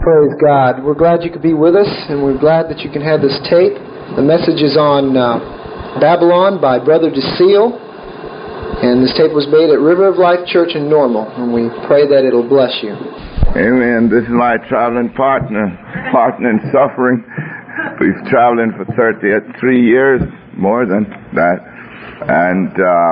Praise God. We're glad you could be with us, and we're glad that you can have this tape. The message is on Babylon by Brother DeSeal, and this tape was made at River of Life Church in Normal, and we pray that it'll bless you. Amen. This is my traveling partner in suffering. We've traveling for 3 years, more than that, and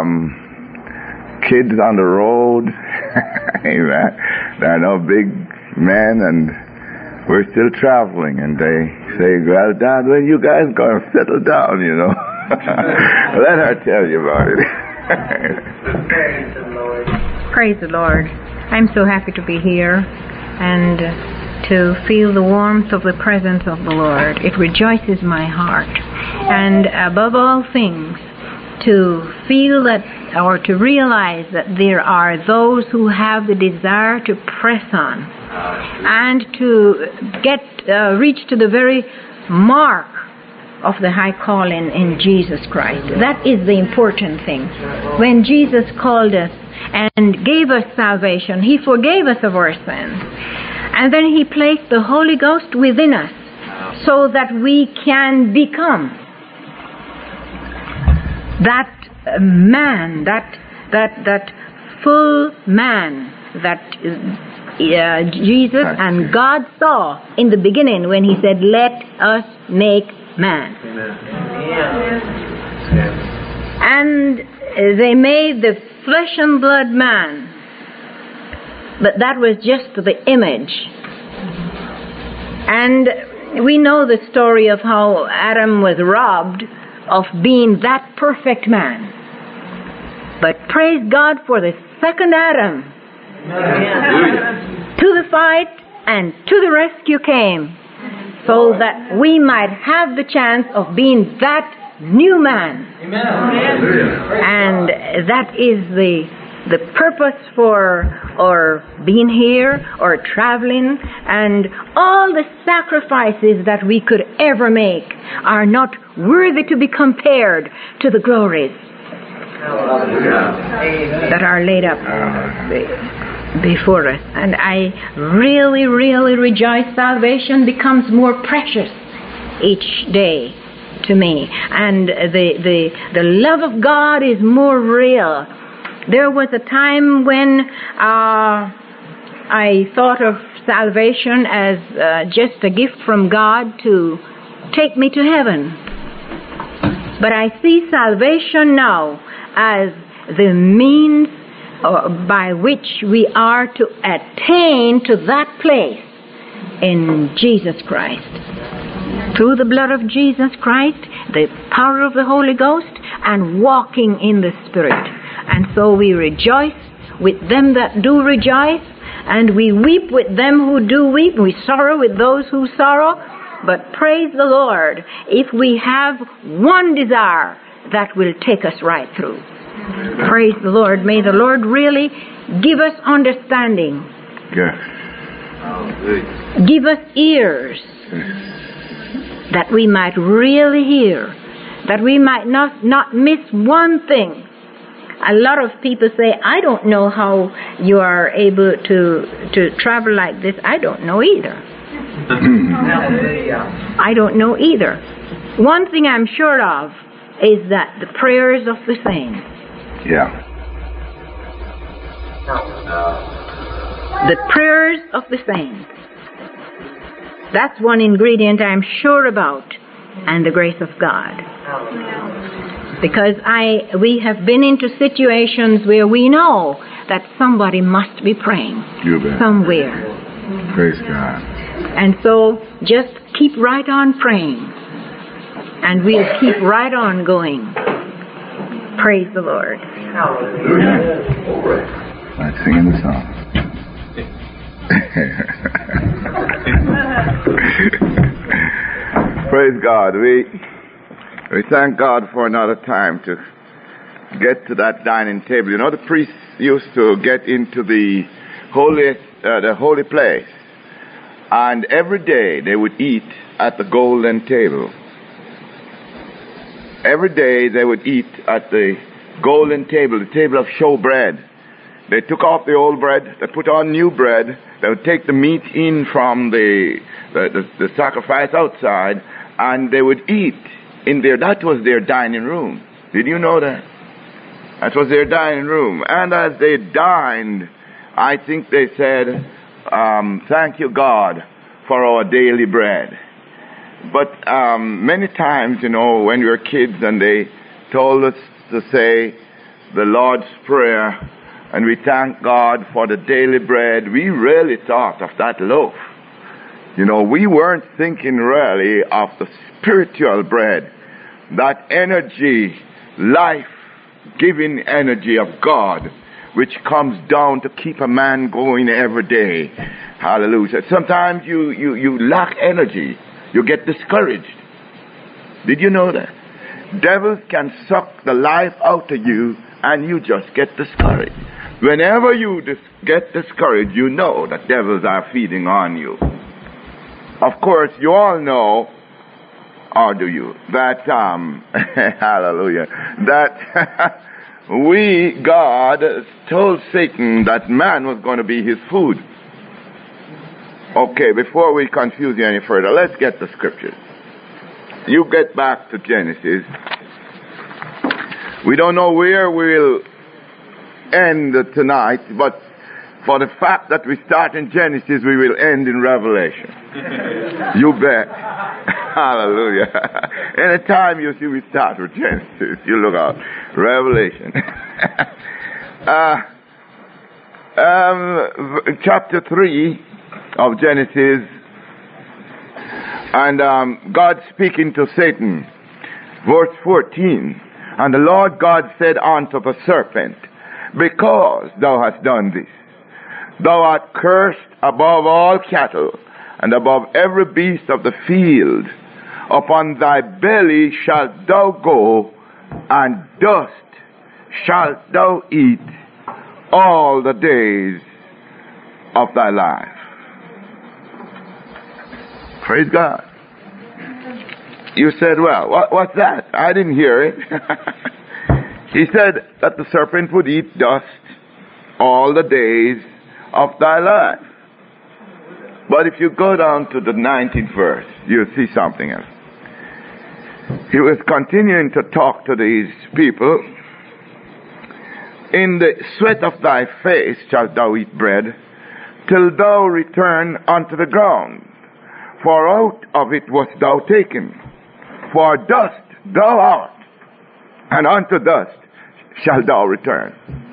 kids on the road. Amen. They're no big men, and we're still traveling, and they say, well, Dad, when you guys going to settle down, you know? Let her tell you about it. Praise the Lord. Praise the Lord. I'm so happy to be here and to feel the warmth of the presence of the Lord. It rejoices my heart. And above all things, to feel that, or to realize that there are those who have the desire to press on and to reach to the very mark of the high calling in Jesus Christ. That is the important thing. When Jesus called us and gave us salvation, He forgave us of our sins. And then He placed the Holy Ghost within us so that we can become that man, that full man that Jesus and God saw in the beginning when He said, let us make man. And they made the flesh and blood man, but that was just the image. And we know the story of how Adam was robbed of being that perfect man. But praise God for the second Adam. To the fight and to the rescue came, so that we might have the chance of being that new man. And that is the purpose for our being here or traveling, and all the sacrifices that we could ever make are not worthy to be compared to the glories that are laid up before us. And I really, really rejoice. Salvation becomes more precious each day to me, and the love of God is more real. There was a time when I thought of salvation as just a gift from God to take me to heaven. But I see salvation now as the means by which we are to attain to that place in Jesus Christ. Through the blood of Jesus Christ, the power of the Holy Ghost, and walking in the Spirit. And so we rejoice with them that do rejoice, and we weep with them who do weep. We sorrow with those who sorrow. But praise the Lord, if we have one desire, that will take us right through. Praise the Lord. May the Lord really give us understanding. Yes. Give us ears that we might really hear, that we might not miss one thing. A lot of people say, I don't know how you are able to travel like this. I don't know either. I don't know either. One thing I'm sure of is that the prayers of the saints. Yeah. The prayers of the saints. That's one ingredient I'm sure about, and the grace of God. Because we have been into situations where we know that somebody must be praying somewhere. Praise God. And so just keep right on praying, and we'll keep right on going. Praise the Lord. Like singing the song. Praise God. We thank God for another time to get to that dining table. You know, the priests used to get into the holy place, and every day they would eat at the golden table. Every day they would eat at the golden table, the table of showbread. They took off the old bread, they put on new bread, They would take the meat in from the sacrifice outside, and they would eat in there. That was their dining room. Did you know that? That was their dining room. And as they dined, I think they said, thank you, God, for our daily bread. But many times, when we were kids and they told us to say the Lord's Prayer, and we thank God for the daily bread, we really thought of that loaf. We weren't thinking really of the spiritual bread, that energy, life-giving energy of God, which comes down to keep a man going every day. Hallelujah. Sometimes you lack energy. You get discouraged. Did you know that? Devils can suck the life out of you, and you just get discouraged. Whenever you get discouraged, you know that devils are feeding on you. Of course, you all know, or do you, that, hallelujah, that God told Satan that man was going to be his food. Okay, before we confuse you any further, let's get the scriptures. You get back to Genesis. We don't know where we'll end tonight, but for the fact that we start in Genesis, we will end in Revelation. You bet. Hallelujah. Anytime you see we start with Genesis, you look out. Revelation. Chapter 3 of Genesis, and God speaking to Satan. Verse 14. And the Lord God said unto the serpent, because thou hast done this, thou art cursed above all cattle, and above every beast of the field. Upon thy belly shalt thou go, and dust shalt thou eat all the days of thy life. Praise God. You said, well, what's that? I didn't hear it. He said that the serpent would eat dust all the days of thy life. But if you go down to the 19th verse, you'll see something else. He was continuing to talk to these people. In the sweat of thy face shalt thou eat bread, till thou return unto the ground. For out of it wast thou taken. For dust thou art, and unto dust shalt thou return.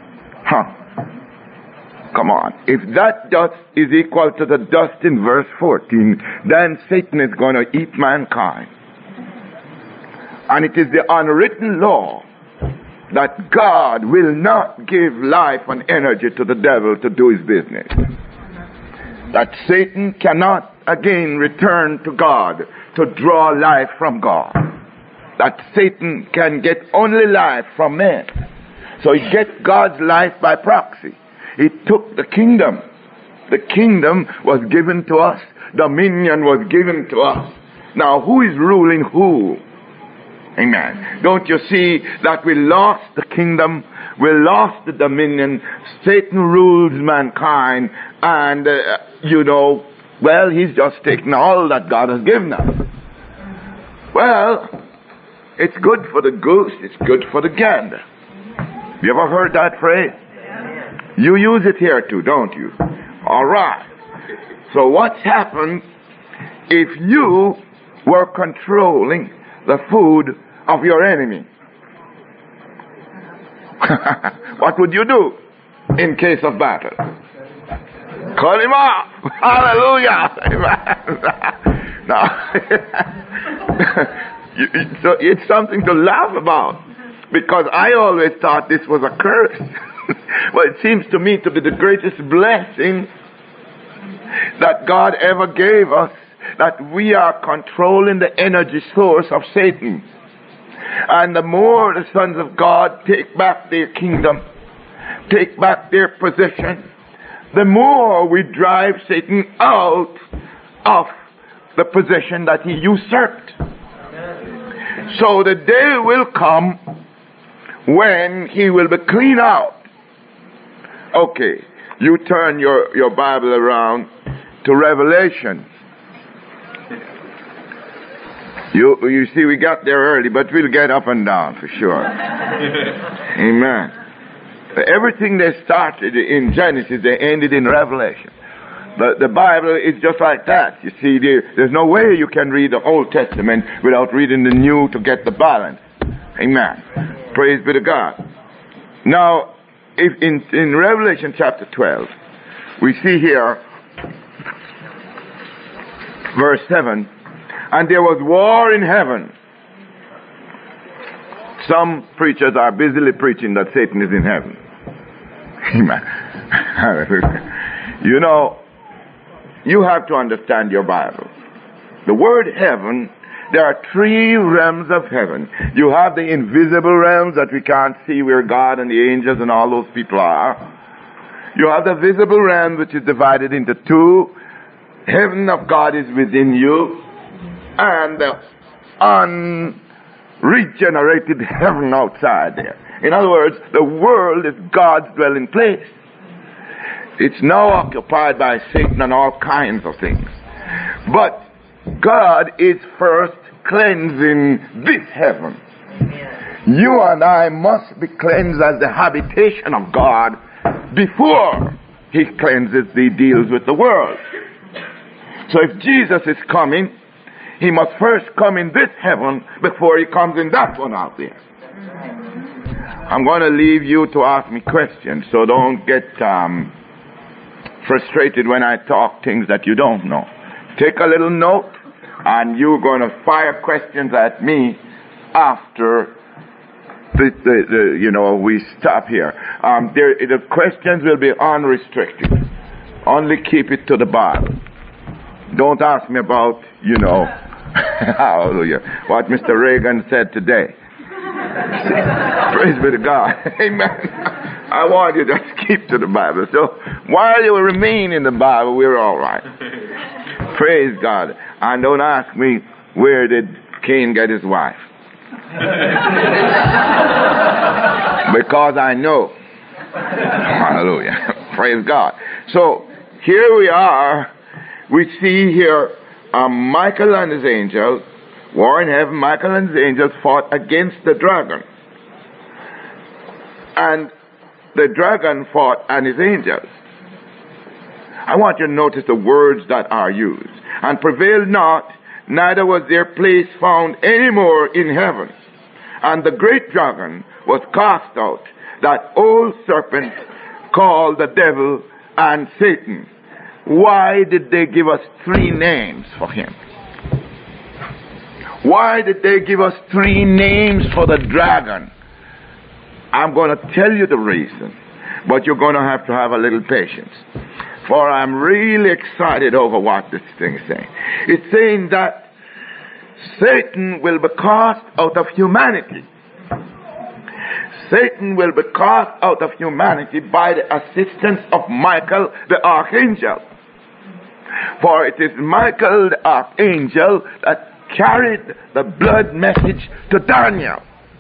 Come on. If that dust is equal to the dust in verse 14, then Satan is going to eat mankind. And it is the unwritten law that God will not give life and energy to the devil to do his business. That Satan cannot again return to God to draw life from God. That Satan can get only life from men. So he gets God's life by proxy. He took the kingdom. The kingdom was given to us. Dominion was given to us. Now who is ruling who? Amen. Don't you see that we lost the kingdom? We lost the dominion. Satan rules mankind. And, well, he's just taken all that God has given us. Well, it's good for the goose. It's good for the gander. You ever heard that phrase? You use it here too, don't you? All right. So what's happened if you were controlling the food of your enemy? What would you do in case of battle? Cut him off. Hallelujah. Now, so it's something to laugh about, because I always thought this was a curse. Well, it seems to me to be the greatest blessing that God ever gave us, that we are controlling the energy source of Satan. And the more the sons of God take back their kingdom, take back their position, the more we drive Satan out of the position that he usurped. So the day will come when he will be cleaned out. Okay, you turn your Bible around to Revelation. You see, we got there early, but we'll get up and down for sure. Amen. Everything they started in Genesis, they ended in Revelation. The Bible is just like that. You see, there's no way you can read the Old Testament without reading the New to get the balance. Amen. Praise be to God. Now, if in Revelation chapter 12, we see here, verse 7, and there was war in heaven. Some preachers are busily preaching that Satan is in heaven. Amen. You know, you have to understand your Bible. The word heaven, there are 3 realms of heaven. You have the invisible realms that we can't see, where God and the angels and all those people are. You have the visible realm, which is divided into 2. Heaven of God is within you, and the unregenerated heaven outside there. In other words, the world is God's dwelling place. It's now occupied by Satan and all kinds of things. But God is first cleansing this heaven. You and I must be cleansed as the habitation of God before He cleanses the deals with the world. So if Jesus is coming, He must first come in this heaven before He comes in that one out there. I'm going to leave you to ask me questions, so don't get frustrated when I talk things that you don't know. Take a little note, and you're going to fire questions at me after we stop here. The questions will be unrestricted. Only keep it to the Bible. Don't ask me about, hallelujah, what Mr. Reagan said today. Praise be to God. Amen. I want you to just keep to the Bible. So while you remain in the Bible, we're all right. Praise God. And don't ask me, where did Cain get his wife? Because I know. Hallelujah. Praise God. So here we are. We see here Michael and his angels, war in heaven. Michael and his angels fought against the dragon. And the dragon fought and his angels. I want you to notice the words that are used. And prevailed not, neither was their place found any more in heaven. And the great dragon was cast out, that old serpent called the devil and Satan. Why did they give us 3 names for him? Why did they give us 3 names for the dragon? I'm going to tell you the reason, but you're going to have a little patience. For I'm really excited over what this thing is saying. It's saying that Satan will be cast out of humanity. Satan will be cast out of humanity by the assistance of Michael the archangel. For it is Michael the archangel that carried the blood message to Daniel.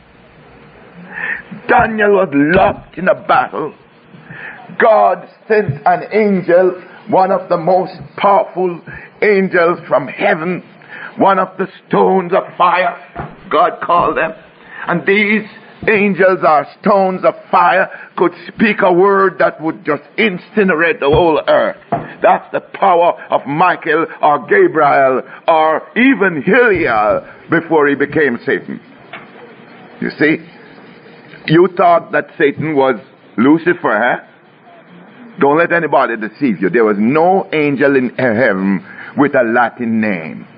Daniel was locked in a battle. God sent an angel, one of the most powerful angels from heaven, one of the stones of fire, God called them. And these angels or stones of fire could speak a word that would just incinerate the whole earth. That's the power of Michael or Gabriel or even Heliel before he became Satan. You see, you thought that Satan was Lucifer, huh? Don't let anybody deceive you. There was no angel in heaven with a Latin name.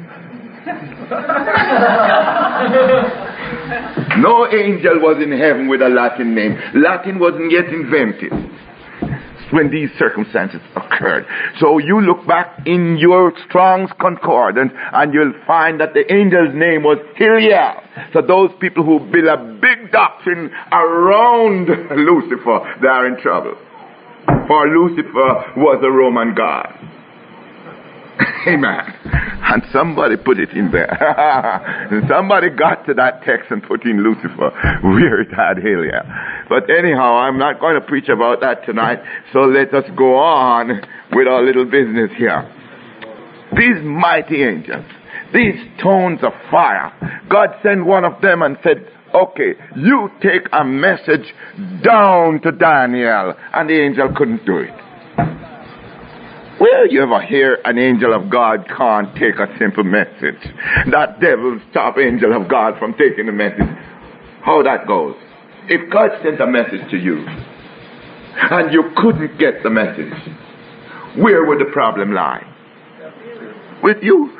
No angel was in heaven with a Latin name. Latin wasn't yet invented when these circumstances occurred. So you look back in your Strong's Concordance and you'll find that the angel's name was Heliel. So those people who build a big doctrine around Lucifer, they are in trouble. For Lucifer was a Roman god. Amen. And somebody put it in there. Somebody got to that text and put in Lucifer where it had Heliel. But anyhow, I'm not going to preach about that tonight, so let us go on with our little business here. These mighty angels, these stones of fire, God sent one of them and said, okay, you take a message down to Daniel. And the angel couldn't do it. Well, you ever hear an angel of God can't take a simple message? That devil stop angel of God from taking the message. How that goes? If God sent a message to you and you couldn't get the message, where would the problem lie? With you.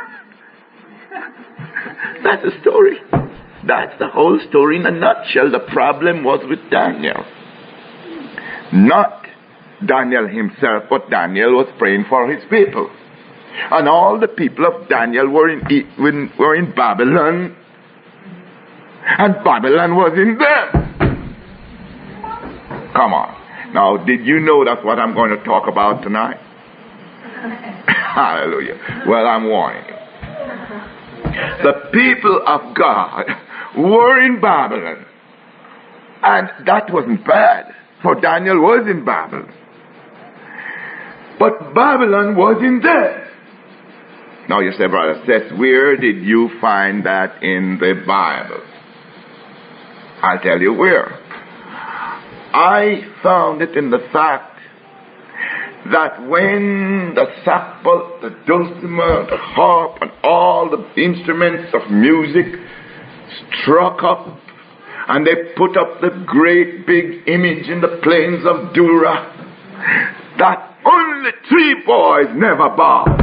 That's the story. That's the whole story in a nutshell. The problem was with Daniel. Not Daniel himself, but Daniel was praying for his people. And all the people of Daniel were in Babylon. And Babylon was in them. Come on. Now, did you know that's what I'm going to talk about tonight? Hallelujah. Well, I'm warning you. The people of God were in Babylon. And that wasn't bad, for Daniel was in Babylon. But Babylon was in them. Now you say, Brother Seth, where did you find that in the Bible? I'll tell you where. I found it in the fact that when the sackbut, the dulcimer, the harp, and all the instruments of music struck up, and they put up the great big image in the plains of Dura, that only 3 boys never bowed.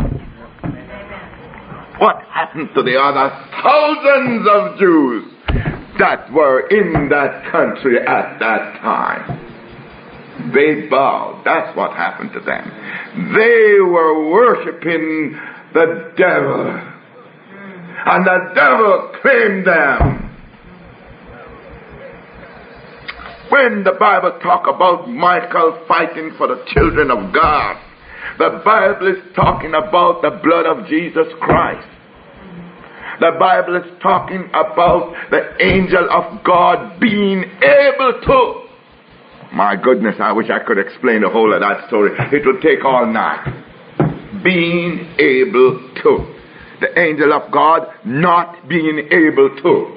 What happened to the other thousands of Jews that were in that country at that time? They bowed. That's what happened to them. They were worshiping the devil. And the devil claimed them. When the Bible talk about Michael fighting for the children of God, the Bible is talking about the blood of Jesus Christ. The Bible is talking about the angel of God being able to. My goodness, I wish I could explain the whole of that story. It would take all night. Being able to. The angel of God not being able to.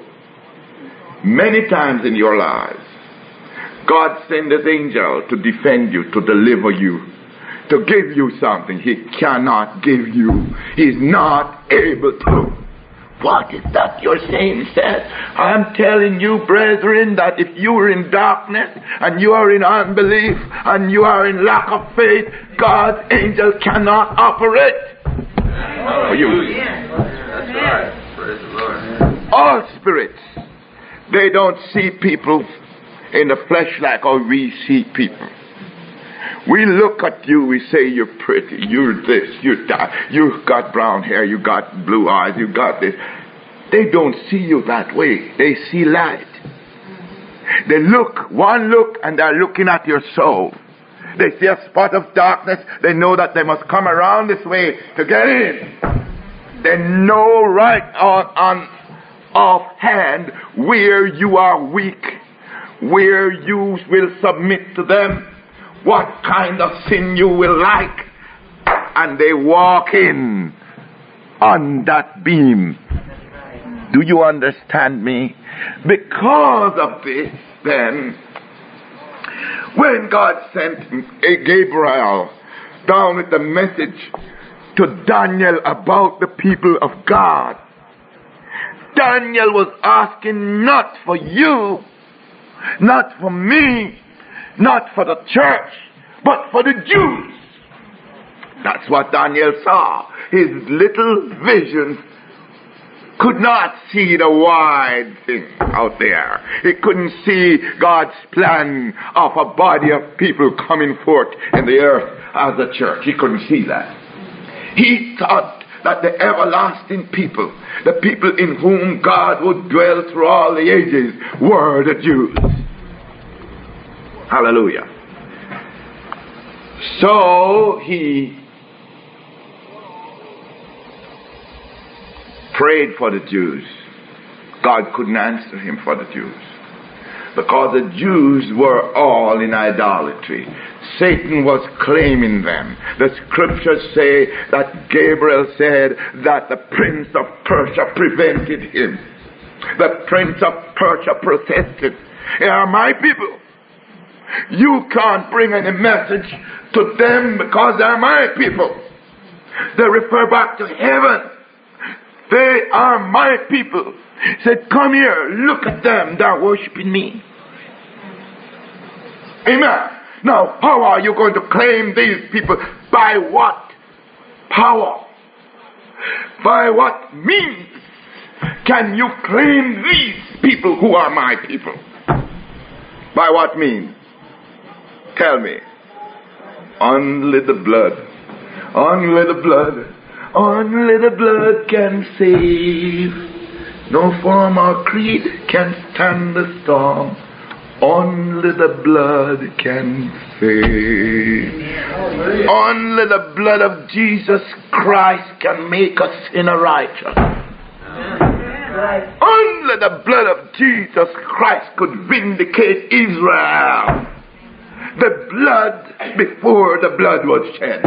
Many times in your lives, God sends his angel to defend you, to deliver you, to give you something he cannot give you. He's not able to. What is that you're saying, Seth? I'm telling you, brethren, that if you are in darkness and you are in unbelief and you are in lack of faith, God's angel cannot operate. For you. That's right. Praise the Lord. All spirits, they don't see people in the flesh like how we see people. We look at you, we say you're pretty, you're this, you're that, you've got brown hair, you got blue eyes, you got this. They don't see you that way. They see light. They look, one look, and they're looking at your soul. They see a spot of darkness, they know that they must come around this way to get in. They know right on offhand where you are weak, where you will submit to them, what kind of sin you will like, and they walk in on that beam. Do you understand me? Because of this, then, when God sent Gabriel down with the message to Daniel about the people of God, Daniel was asking not for you, not for me, not for the church, but for the Jews. That's what Daniel saw. His little vision could not see the wide thing out there. He couldn't see God's plan of a body of people coming forth in the earth as a church. He couldn't see that. He thought that the everlasting people, the people in whom God would dwell through all the ages, were the Jews. Hallelujah. So he prayed for the Jews, God couldn't answer him for the Jews. Because the Jews were all in idolatry. Satan was claiming them. The scriptures say that Gabriel said that the prince of Persia prevented him. The prince of Persia protested. They are my people. You can't bring any message to them because they're my people. They refer back to heaven. They are my people. He said, come here, look at them, they're worshiping me. Amen. Now, how are you going to claim these people? By what power? By what means can you claim these people who are my people? By what means? Tell me. Only the blood. Only the blood. Only the blood can save. No form or creed can stand the storm. Only the blood can save. Only the blood of Jesus Christ can make a sinner righteous. Only the blood of Jesus Christ could vindicate Israel. The blood before the blood was shed.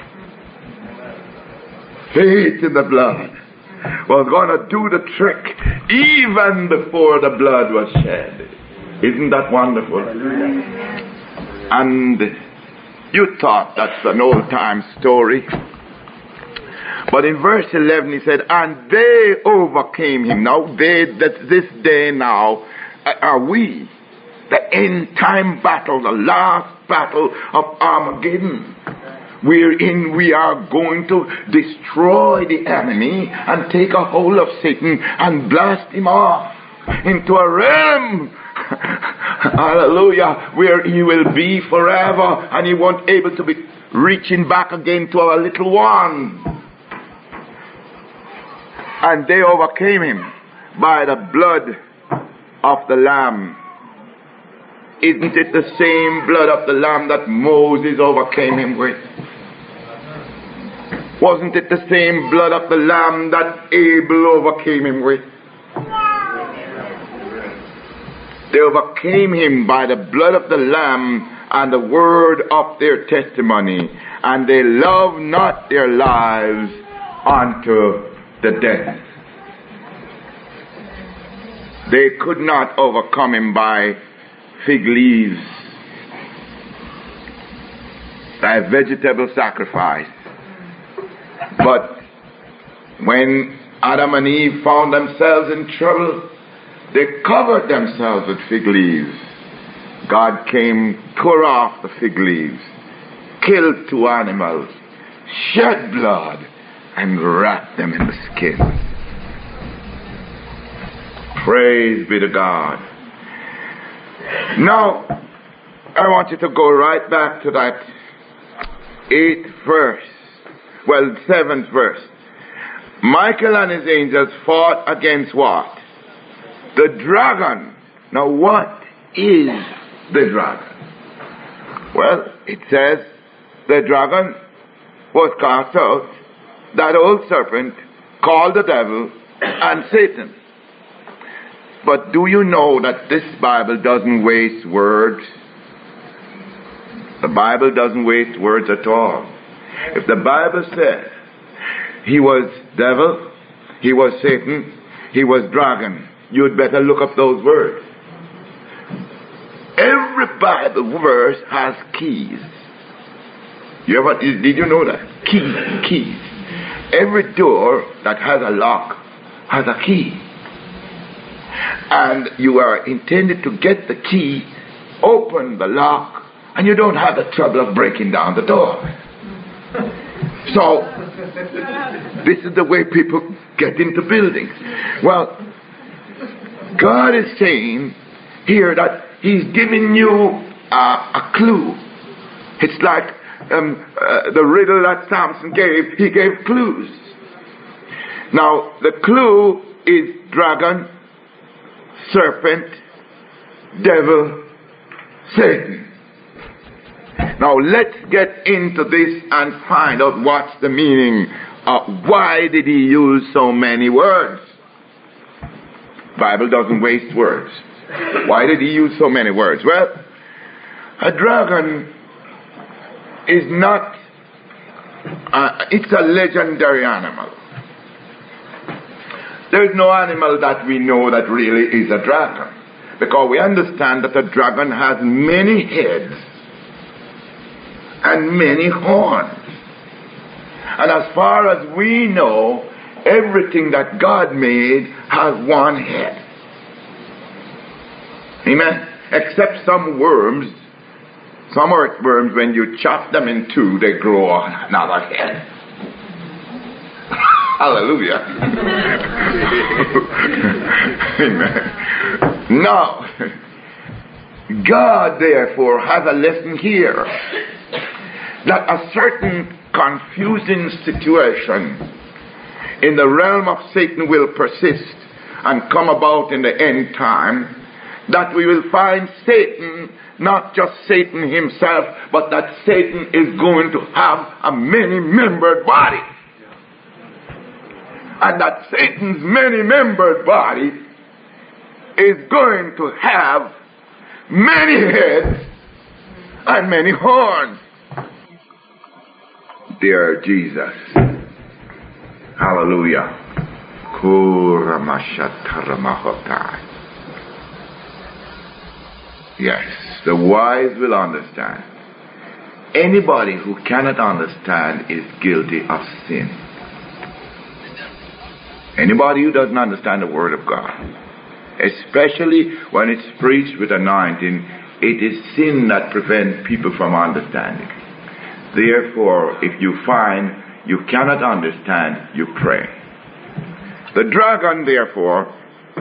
Faith in the blood was going to do the trick even before the blood was shed. Isn't that wonderful? And you thought that's an old-time story. But in verse 11 he said, and they overcame him. Now, this day now, are we. The end-time battle, the last battle of Armageddon. Wherein we are going to destroy the enemy and take a hold of Satan and blast him off into a realm, hallelujah, where he will be forever and he won't able to be reaching back again to our little one. And they overcame him by the blood of the Lamb. Isn't it the same blood of the Lamb that Moses overcame him with? Wasn't it the same blood of the Lamb that Abel overcame him with? They overcame him by the blood of the Lamb and the word of their testimony, and they loved not their lives unto the death. They could not overcome him by fig leaves, by vegetable sacrifice. But when Adam and Eve found themselves in trouble, they covered themselves with fig leaves. God came, tore off the fig leaves, killed 2 animals, shed blood, and wrapped them in the skin. Praise be to God. Now, I want you to go right back to that 8th verse. Well, 7th verse. Michael and his angels fought against what? The dragon. Now, what is the dragon? Well, it says the dragon was cast out, that old serpent called the devil and Satan. But do you know that this Bible doesn't waste words? The Bible doesn't waste words at all. If the Bible says he was devil, he was Satan, he was dragon, you'd better look up those words. Every Bible verse has keys. Did you know that? Keys. Every door that has a lock has a key. And you are intended to get the key, open the lock, and you don't have the trouble of breaking down the door. So, this is the way people get into buildings. Well, God is saying here that He's giving you a clue. It's like the riddle that Samson gave. He gave clues. Now, the clue is dragon, serpent, devil, Satan. Now let's get into this and find out what's the meaning Why did he use so many words? Bible doesn't waste words. Why did he use so many words? Well, a dragon is not, it's a legendary animal. There is no animal that we know that really is a dragon. Because we understand that a dragon has many heads and many horns. And as far as we know, everything that God made has one head. Amen? Except some worms, some earthworms, when you chop them in two, they grow another head. Hallelujah. Amen. Now, God therefore has a lesson here that a certain confusing situation in the realm of Satan will persist and come about in the end time, that we will find Satan, not just Satan himself, but that Satan is going to have a many-membered body. And that Satan's many-membered body is going to have many heads and many horns. Dear Jesus. Hallelujah. Yes, the wise will understand. Anybody who cannot understand is guilty of sin. Anybody who doesn't understand the Word of God, especially when it's preached with anointing, it is sin that prevents people from understanding. Therefore, if you find you cannot understand, you pray. The dragon, therefore,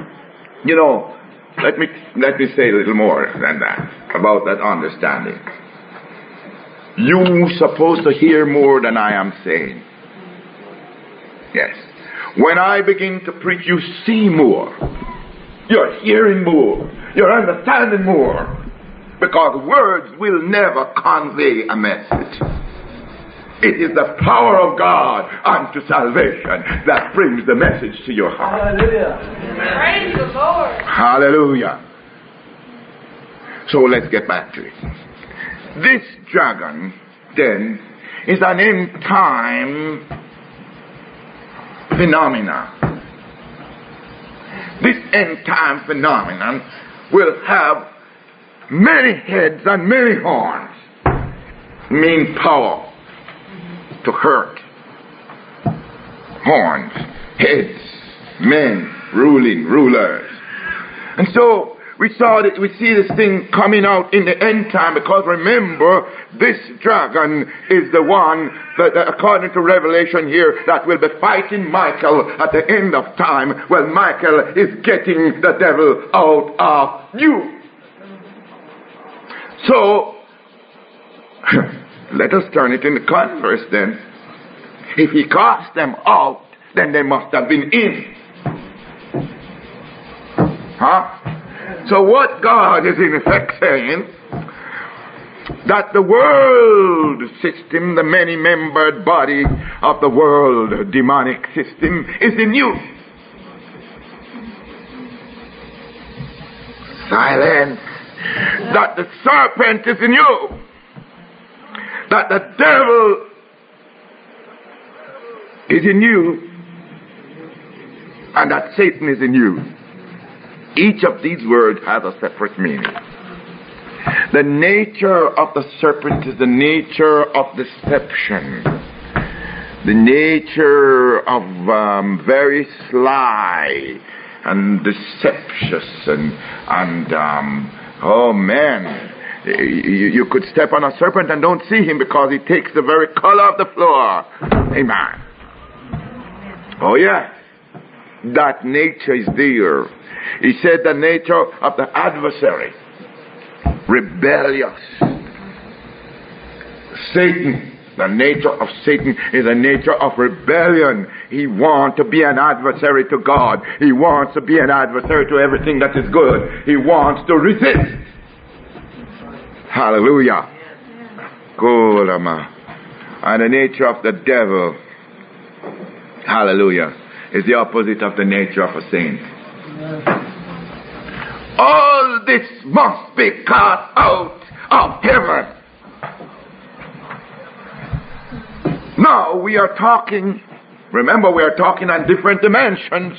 let me say a little more than that, about that understanding. You're supposed to hear more than I am saying. Yes. When I begin to preach, you see more. You're hearing more. You're understanding more. Because words will never convey a message. It is the power of God unto salvation that brings the message to your heart. Hallelujah. Praise the Lord. Hallelujah. So let's get back to it. This dragon, then, is an end time phenomenon. This end time phenomenon will have many heads and many horns. Mean power. To hurt. Horns, heads, men, rulers. And so we see this thing coming out in the end time, because remember, this dragon is the one that according to Revelation here, that will be fighting Michael at the end of time. Well, Michael is getting the devil out of you. So let us turn it in the converse then. If he cast them out, then they must have been in. So what God is in effect saying, that the world system, the many-membered body of the world demonic system, is in you. Silence. That the serpent is in you. That the devil is in you, and that Satan is in you. Each of these words has a separate meaning. The nature of the serpent is the nature of deception, the nature of very sly and deceptious and oh man. You could step on a serpent and don't see him because he takes the very color of the floor. Amen. Oh yeah. That nature is there. He said the nature of the adversary. Rebellious. Satan. The nature of Satan is a nature of rebellion. He wants to be an adversary to God. He wants to be an adversary to everything that is good. He wants to resist. Hallelujah. And the nature of the devil Hallelujah. Is the opposite of the nature of a saint. All this must be cast out of heaven. Now we are talking, remember we are talking on different dimensions.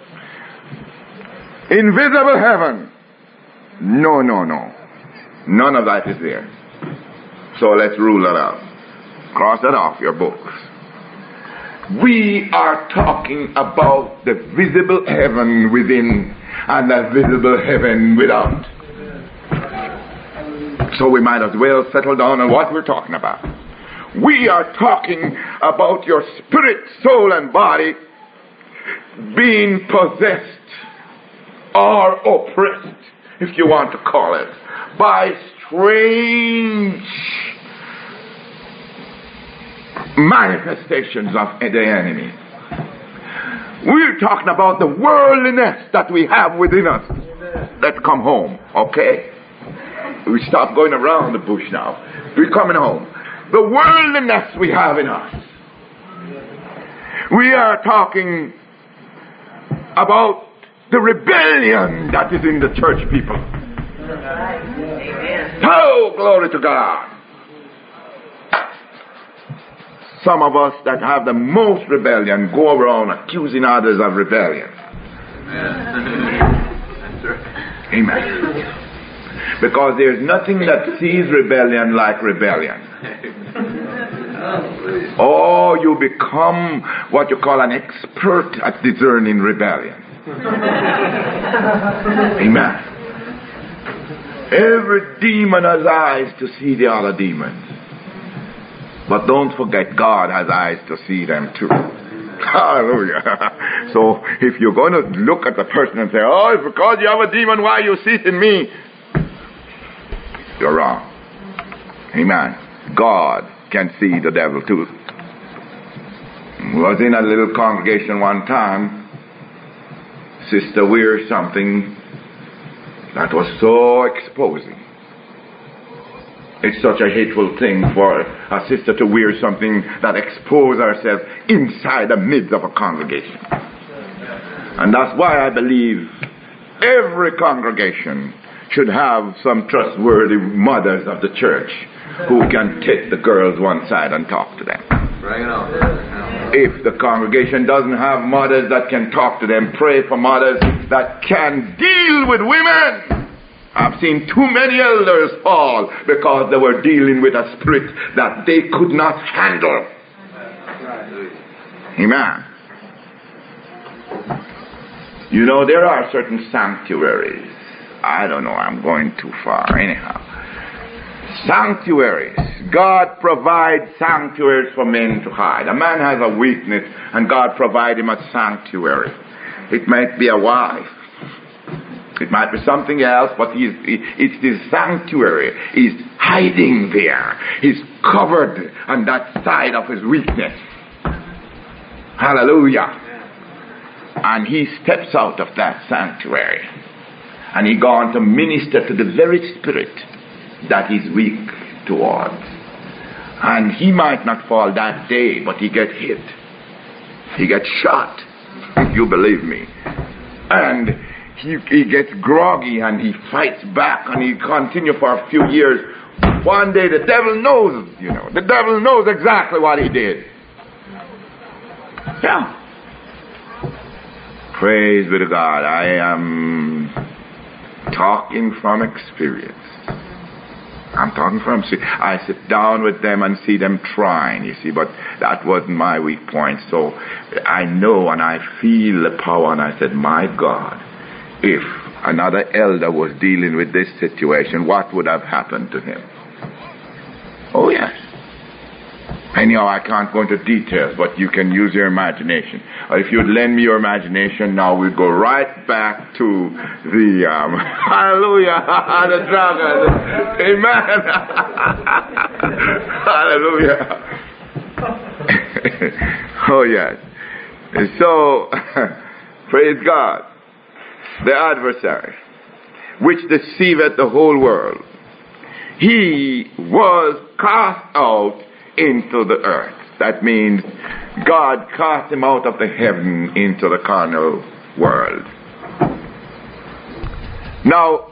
Invisible heaven. No. None of that is there. So let's rule that out. Cross that off your books. We are talking about the visible heaven within and the visible heaven without. So we might as well settle down on what we're talking about. We are talking about your spirit, soul, and body being possessed or oppressed, if you want to call it, by strange manifestations of the enemy. We're talking about the worldliness that we have within us. Let's come home, okay? We stop going around the bush now. We're coming home. The worldliness we have in us. We are talking about the rebellion that is in the church people. Oh, glory to God. Some of us that have the most rebellion go around accusing others of rebellion. Amen. Because there's nothing that sees rebellion like rebellion. Oh, you become what you call an expert at discerning rebellion. Amen. Every demon has eyes to see the other demons. But don't forget, God has eyes to see them too. Hallelujah. So if you're going to look at the person and say, oh, it's because you have a demon, why you see it in me? You're wrong. Amen. God can see the devil too. I was in a little congregation one time. Sister wears something that was so exposing. It's such a hateful thing for a sister to wear something that exposes herself inside the midst of a congregation. And that's why I believe every congregation should have some trustworthy mothers of the church who can take the girls one side and talk to them. If the congregation doesn't have mothers that can talk to them, pray for mothers that can deal with women. I've seen too many elders fall because they were dealing with a spirit that they could not handle. Amen. You know, there are certain sanctuaries. I don't know, I'm going too far. Anyhow. Sanctuaries. God provides sanctuaries for men to hide. A man has a weakness and God provides him a sanctuary. It might be a wife. It might be something else, but it's his sanctuary. He's hiding there. He's covered on that side of his weakness. Hallelujah. And he steps out of that sanctuary. And he gone to minister to the very spirit that he's weak towards. And he might not fall that day, but he gets hit. He gets shot, if you believe me. And he gets groggy and he fights back and he continues for a few years. One day the devil knows, the devil knows exactly what he did. Yeah. Praise be to God. I am talking from experience. I'm talking from, I sit down with them and see them trying, you see, but that wasn't my weak point. So I know and I feel the power, and I said, my God, if another elder was dealing with this situation, what would have happened to him? Oh, yes. Anyhow, I can't go into details, but you can use your imagination. Or if you'd lend me your imagination now, we'd go right back to the, hallelujah, the dragon. Amen. Hallelujah. Oh, yes. So, praise God. The adversary, which deceiveth the whole world, he was cast out into the earth. That means God cast him out of the heaven into the carnal world. Now,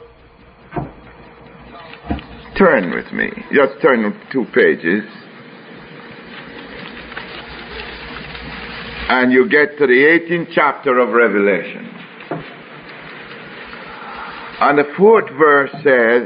turn with me. Just turn 2 pages. And you get to the 18th chapter of Revelation. And the 4th verse says,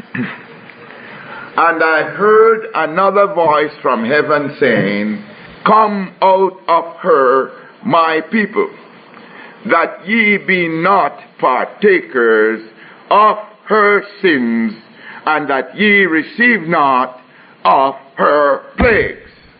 And I heard another voice from heaven saying, Come out of her, my people, that ye be not partakers of her sins, and that ye receive not of her plagues.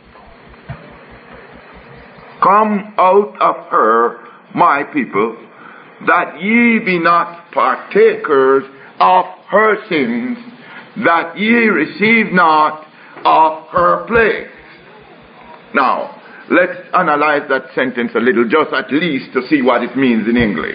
Come out of her, my people, that ye be not partakers of her sins, that ye receive not of her plagues. Now, let's analyze that sentence a little, just at least to see what it means in English.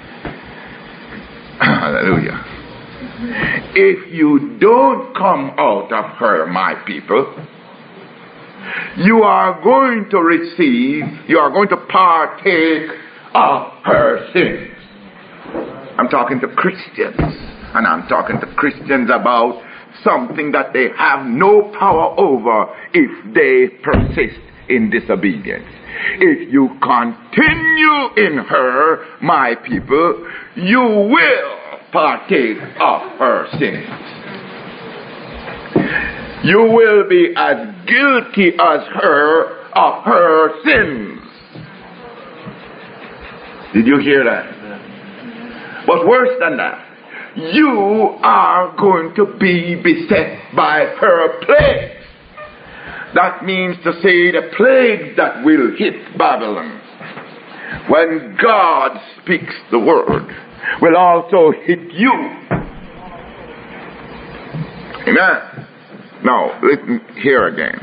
Hallelujah. If you don't come out of her, my people, you are going to partake of her sins. I'm talking to Christians, and I'm talking to Christians about something that they have no power over if they persist in disobedience. If you continue in her, my people, you will partake of her sins. You will be as guilty as her of her sins. Did you hear that? But worse than that, you are going to be beset by her plagues. That means to say the plagues that will hit Babylon when God speaks the word will also hit you. Amen. Now, listen here again.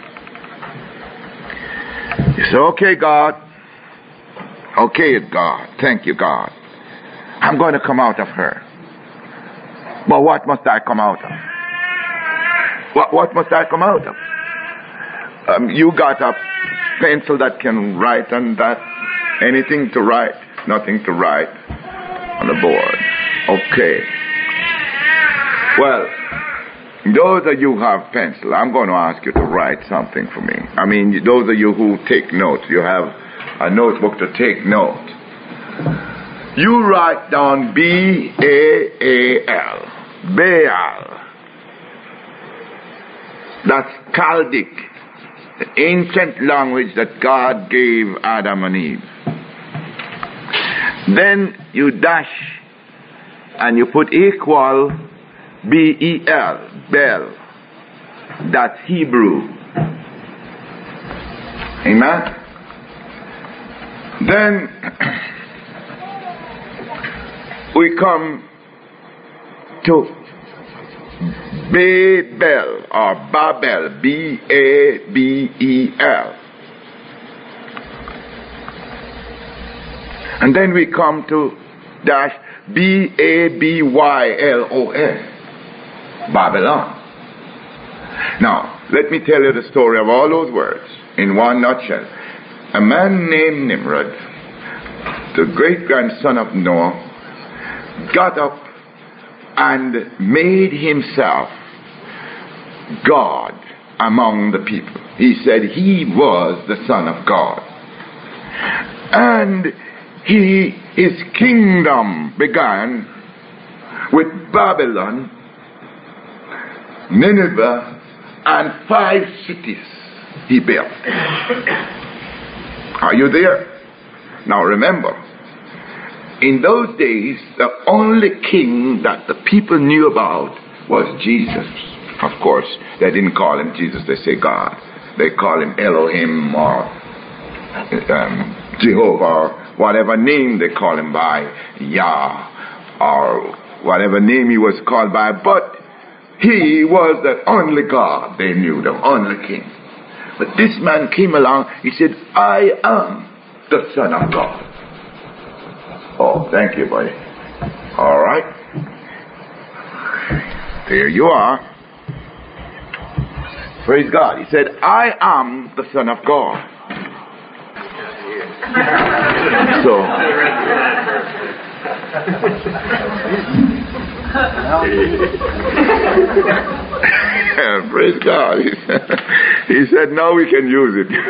You say, okay, God. Okay, God. Thank you, God. I'm going to come out of her. But what must I come out of? What must I come out of? You got a pencil that can write on that? Anything to write? Nothing to write on the board. Okay. Well, those of you who have pencil, I'm going to ask you to write something for me. I mean, those of you who take notes, you have a notebook to take note. You write down B-A-A-L. Baal. That's Chaldic, the ancient language that God gave Adam and Eve. Then you dash and you put equal B-E-L, Bel. That's Hebrew. Amen? Then we come to Babel or Babel, B-A-B-E-L. And then we come to dash B-A-B-Y-L-O-N, Babylon. Now, let me tell you the story of all those words in one nutshell. A man named Nimrod, the great-grandson of Noah, got up and made himself God among the people. He said he was the Son of God. And his kingdom began with Babylon, Nineveh, and 5 cities he built. Are you there? Now remember, in those days, the only king that the people knew about was Jesus. Of course, they didn't call him Jesus, they say God. They call him Elohim or Jehovah, or whatever name they call him by, Yah, or whatever name he was called by. But he was the only God they knew, the only king. But this man came along, he said, I am the Son of God. Oh, thank you, buddy. All right. There you are. Praise God. He said, I am the Son of God. So, praise God. He said, now we can use it.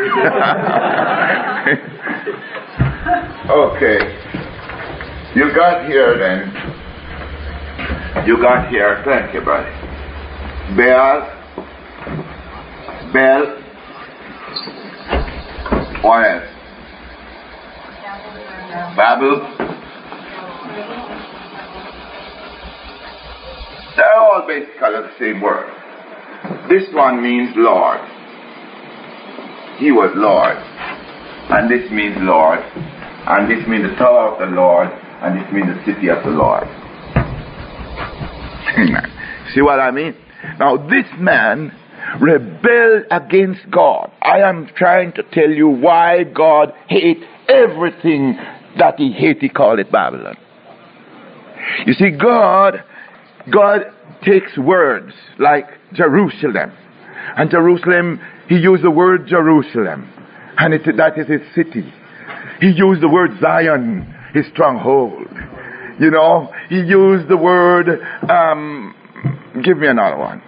Okay. You got here then. You got here. Thank you, brother. Baal. What else? Babel. They're all basically the same word. This one means Lord. He was Lord. And this means Lord. And this means the tower of the Lord. And this means the city of the Lord. See what I mean? Now this man rebelled against God. I am trying to tell you why God hates everything that he hates. He called it Babylon. You see, God takes words like Jerusalem. And Jerusalem, he used the word Jerusalem. And that is his city. He used the word Zion, his stronghold. You know, he used the word, give me another one.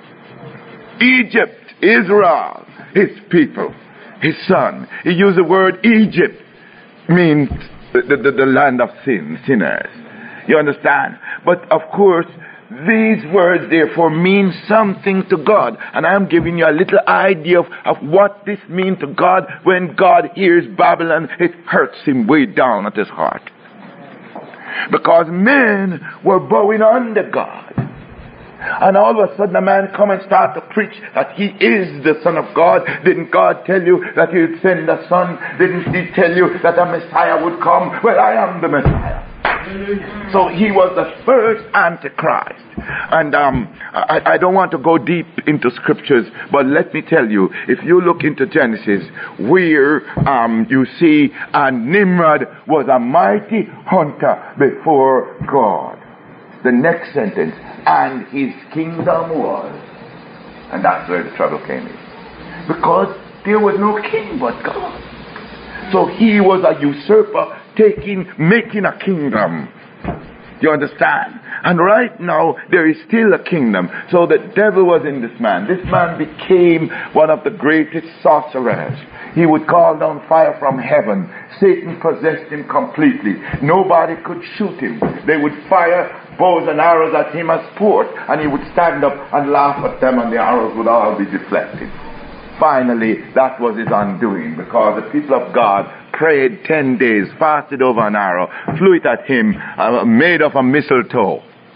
Egypt, Israel, his people, his son. He used the word Egypt, means the land of sinners. You understand? But of course, these words therefore mean something to God. And I'm giving you a little idea of what this means to God. When God hears Babylon, it hurts him way down at his heart. Because men were bowing under God. And all of a sudden a man come and start to preach that he is the Son of God. Didn't God tell you that he would send the Son? Didn't he tell you that a Messiah would come? Well, I am the Messiah. So he was the first Antichrist. And I don't want to go deep into scriptures, but let me tell you, if you look into Genesis, where you see Nimrod was a mighty hunter before God. The next sentence, and his kingdom was. And that's where the trouble came in. Because there was no king but God. So he was a usurper making a kingdom. You understand? And right now, there is still a kingdom. So the devil was in this man. This man became one of the greatest sorcerers. He would call down fire from heaven. Satan possessed him completely. Nobody could shoot him. They would fire bows and arrows at him as sport. And he would stand up and laugh at them, and the arrows would all be deflected. Finally, that was his undoing, because the people of God prayed 10 days, fasted over an arrow, flew it at him, made of a mistletoe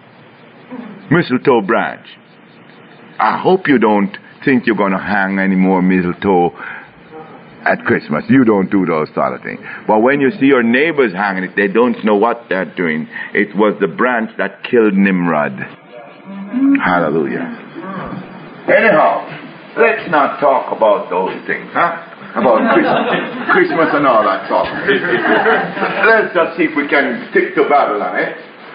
branch. I hope you don't think you're going to hang any more mistletoe at Christmas. You don't do those sort of things. But when you see your neighbors hanging it, they don't know what they're doing. It was the branch that killed Nimrod. Hallelujah. Anyhow, let's not talk about those things, huh? About Christmas and all that talk. Let's just see if we can stick to Babylon, eh?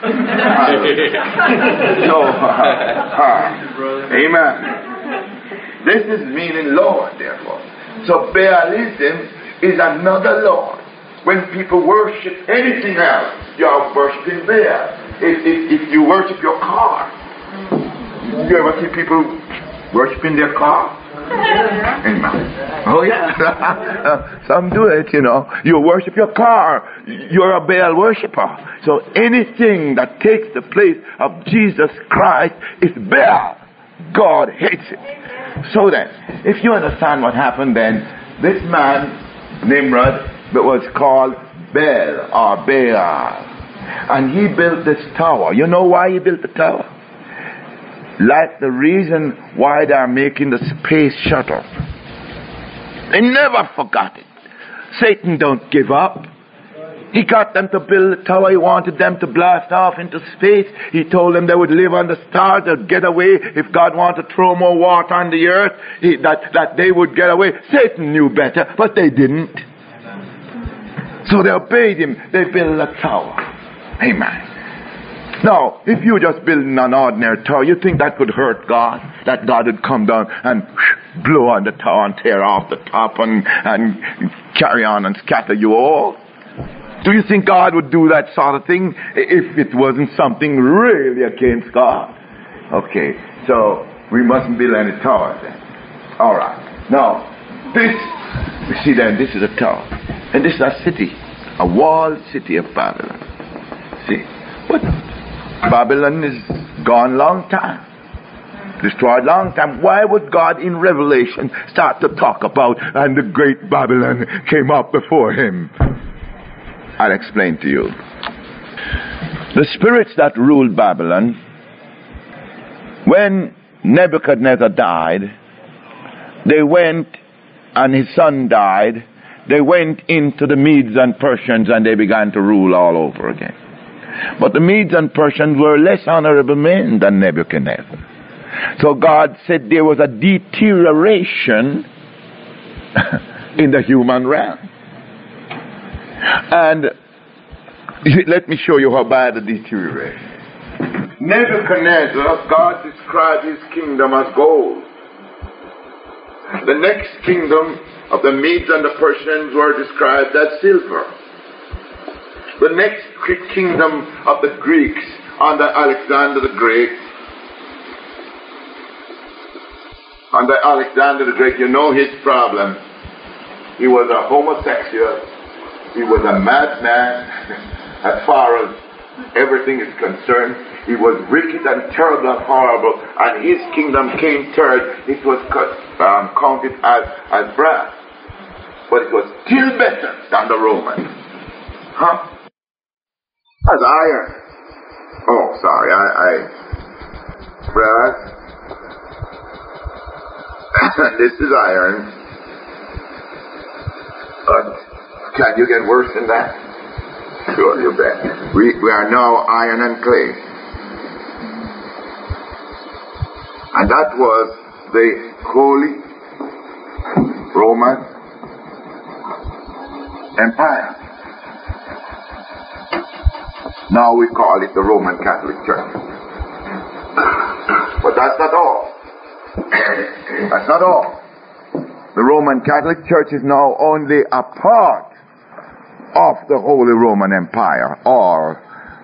Amen. This is meaning Lord, therefore. So Baalism is another Lord. When people worship anything else, you are worshiping Baal. If you worship your car, you ever see people worshiping their car? Amen. Oh yeah. Some do it, you know. You worship your car. You're a Baal worshiper. So anything that takes the place of Jesus Christ is Baal. God hates it. So then, if you understand what happened then, this man, Nimrod, was called Baal or Baal. And he built this tower. You know why he built the tower? Like the reason why they are making the space shuttle. They never forgot it. Satan don't give up. He got them to build the tower. He wanted them to blast off into space. He told them they would live on the stars. They'd get away. If God wanted to throw more water on the earth, that they would get away. Satan knew better, but they didn't. So they obeyed him. They built a tower. Amen. Now, if you just building an ordinary tower, you think that could hurt God? That God would come down and blow on the tower and tear off the top and carry on and scatter you all? Do you think God would do that sort of thing if it wasn't something really against God? Okay, so we mustn't build any towers then. All right. Now, this, you see then, this is a tower. And this is a city, a walled city of Babylon. See? But Babylon is gone long time. Destroyed long time. Why would God in Revelation start to talk about, and the great Babylon came up before him? I'll explain to you. The spirits that ruled Babylon, when Nebuchadnezzar died, they went, and his son died, they went into the Medes and Persians and they began to rule all over again. But the Medes and Persians were less honorable men than Nebuchadnezzar. So God said there was a deterioration in the human realm. And let me show you how bad the deterioration. Nebuchadnezzar, God described his kingdom as gold. The next kingdom of the Medes and the Persians were described as silver. The next kingdom of the Greeks under Alexander the Great, you know his problem. He was a homosexual. He was a madman as far as everything is concerned. He was wicked and terrible and horrible, and his kingdom came third. It was counted as brass, but it was still better than the Roman. As iron. Oh, sorry, brass. This is iron. But can you get worse than that? Sure, you bet. We are now iron and clay. And that was the Holy Roman Empire. Now we call it the Roman Catholic Church. But that's not all. That's not all. The Roman Catholic Church is now only a part of the Holy Roman Empire, or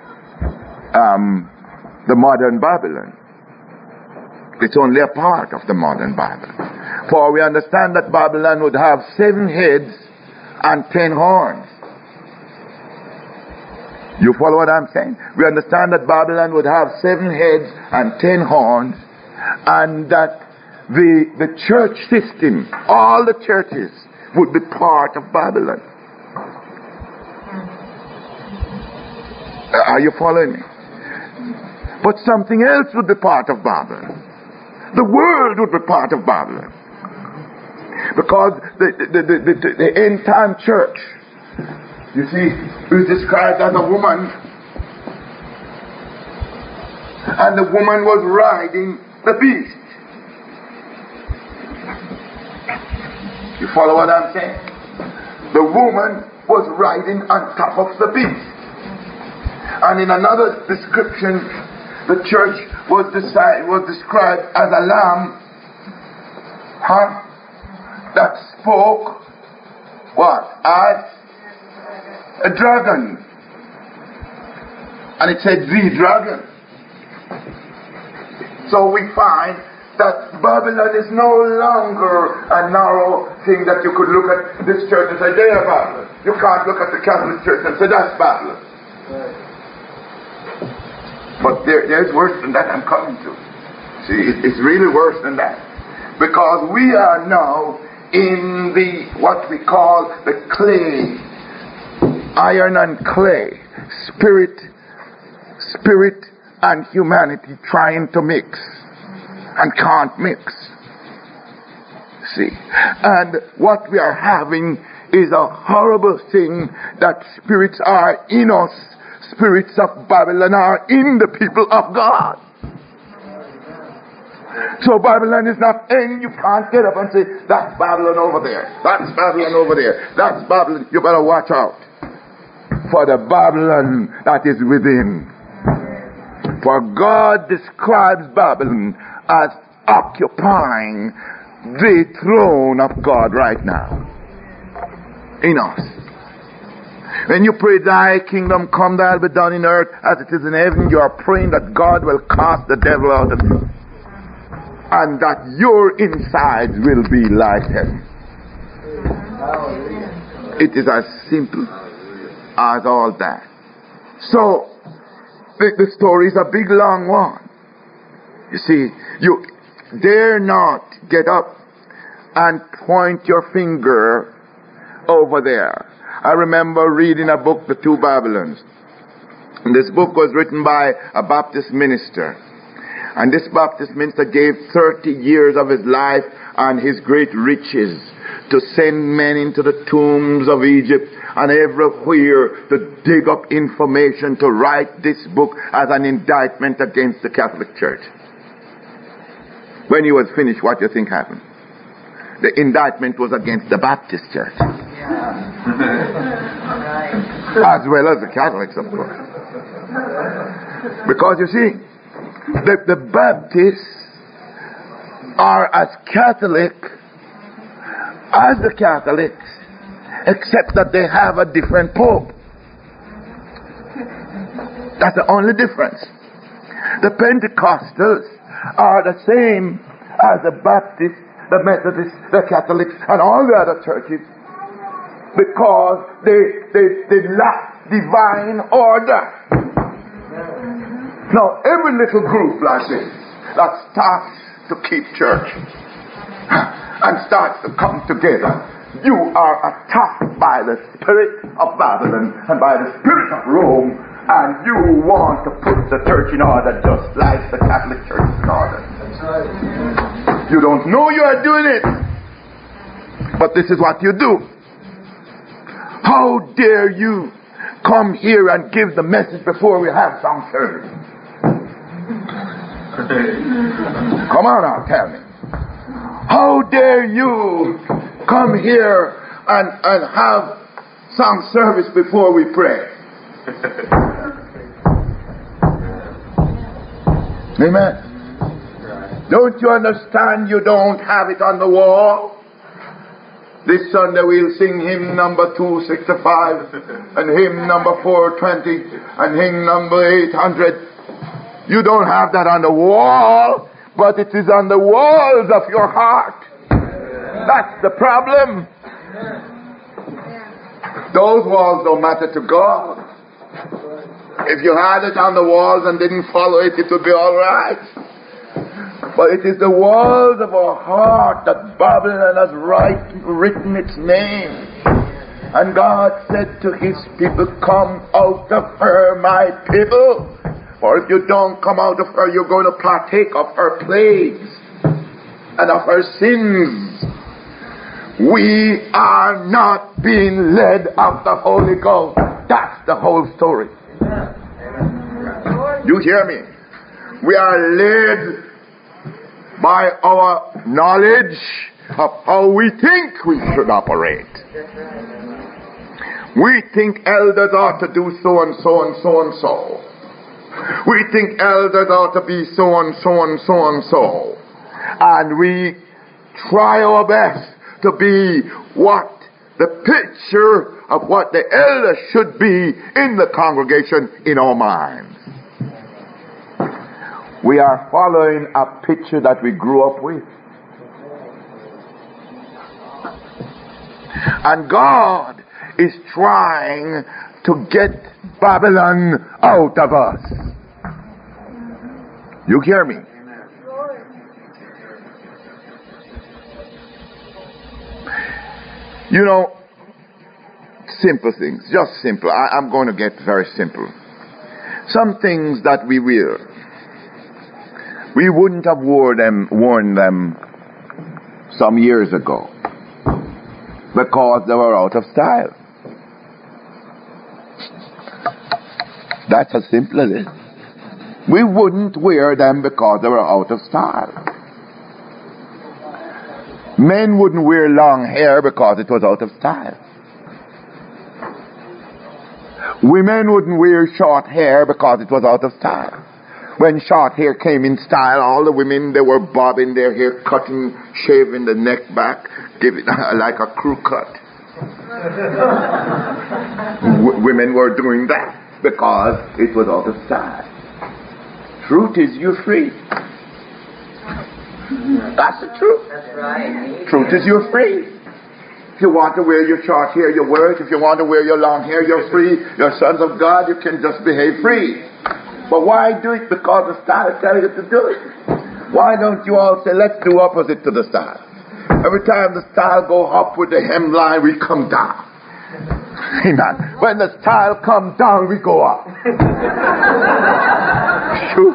the modern Babylon. It's only a part of the modern Babylon. For we understand that Babylon would have 7 heads and 10 horns. You follow what I'm saying? We understand that Babylon would have 7 heads and 10 horns, and that the church system, all the churches, would be part of Babylon. Are you following me? But something else would be part of Babylon. The world would be part of Babylon. Because the end time church, you see, is described as a woman. And the woman was riding the beast. You follow what I'm saying? The woman was riding on top of the beast. And in another description, the church was described as a lamb, that spoke what? As a dragon. And it said the dragon. So we find that Babylon is no longer a narrow thing that you could look at this church and say, they are Babylon. You can't look at the Catholic Church and say, that's Babylon. Right. But there's worse than that I'm coming to. See, it's really worse than that. Because we are now in what we call the clay, iron and clay, spirit and humanity trying to mix and can't mix. See, and what we are having is a horrible thing, that spirits are in us. Spirits of Babylon are in the people of God. So Babylon is not in. You can't get up and say, that's Babylon over there. That's Babylon over there. That's Babylon. You better watch out for the Babylon that is within. For God describes Babylon as occupying the throne of God right now. in us. When you pray, thy kingdom come, thy will be done in earth as it is in heaven, you are praying that God will cast the devil out of you. And that your insides will be like heaven. It is as simple as all that. So, the story is a big long one. You see, you dare not get up and point your finger over there. I remember reading a book, The Two Babylons. And this book was written by a Baptist minister. And this Baptist minister gave 30 years of his life and his great riches to send men into the tombs of Egypt and everywhere to dig up information to write this book as an indictment against the Catholic Church. When he was finished, what do you think happened? The indictment was against the Baptist Church. As well as the Catholics, of course. Because you see, the Baptists are as Catholic as the Catholics, except that they have a different Pope. That's the only difference. The Pentecostals are the same as the Baptists, the Methodists, the Catholics, and all the other churches, because they lack divine order. Now, every little group like this that starts to keep church and starts to come together, you are attacked by the spirit of Babylon and by the spirit of Rome, and you want to put the church in order just like the Catholic Church is in order. That's right. You don't know you are doing it, but this is what you do. How dare you come here and give the message before we have song service? Come on now, tell me. How dare you come here and have song service before we pray? Amen. Don't you understand you don't have it on the wall? This Sunday we'll sing hymn number 265 and hymn number 420 and hymn number 800. You don't have that on the wall, but it is on the walls of your heart. That's the problem. Those walls don't matter to God. If you had it on the walls and didn't follow it, it would be all right. But it is the walls of our heart that Babylon has written its name. And God said to his people, come out of her, my people. For if you don't come out of her, you're going to partake of her plagues and of her sins. We are not being led of the Holy Ghost. That's the whole story. You hear me? We are led by our knowledge of how we think we should operate. We think elders ought to do so and so and so and so. We think elders ought to be so and so and so and so. And we try our best to be what the picture of what the elders should be in the congregation in our minds. We are following a picture that we grew up with. And God is trying to get Babylon out of us. You hear me? You know, simple things, just simple. I'm going to get very simple. Some things that we wouldn't have worn them some years ago because they were out of style. That's as simple as it. We wouldn't wear them because they were out of style. Men wouldn't wear long hair because it was out of style. Women wouldn't wear short hair because it was out of style. When short hair came in style, all the women, they were bobbing their hair, cutting, shaving the neck back, giving like a crew cut. Women were doing that because it was out of style. Truth is you're free. That's the truth. That's right. Truth is you're free. If you want to wear your short hair, you wear it. If you want to wear your long hair, you're free. You're sons of God, you can just behave free. But why do it? Because the style is telling you to do it. Why don't you all say, let's do opposite to the style? Every time the style go up with the hemline, we come down. Amen. When the style comes down, we go up. Shoot.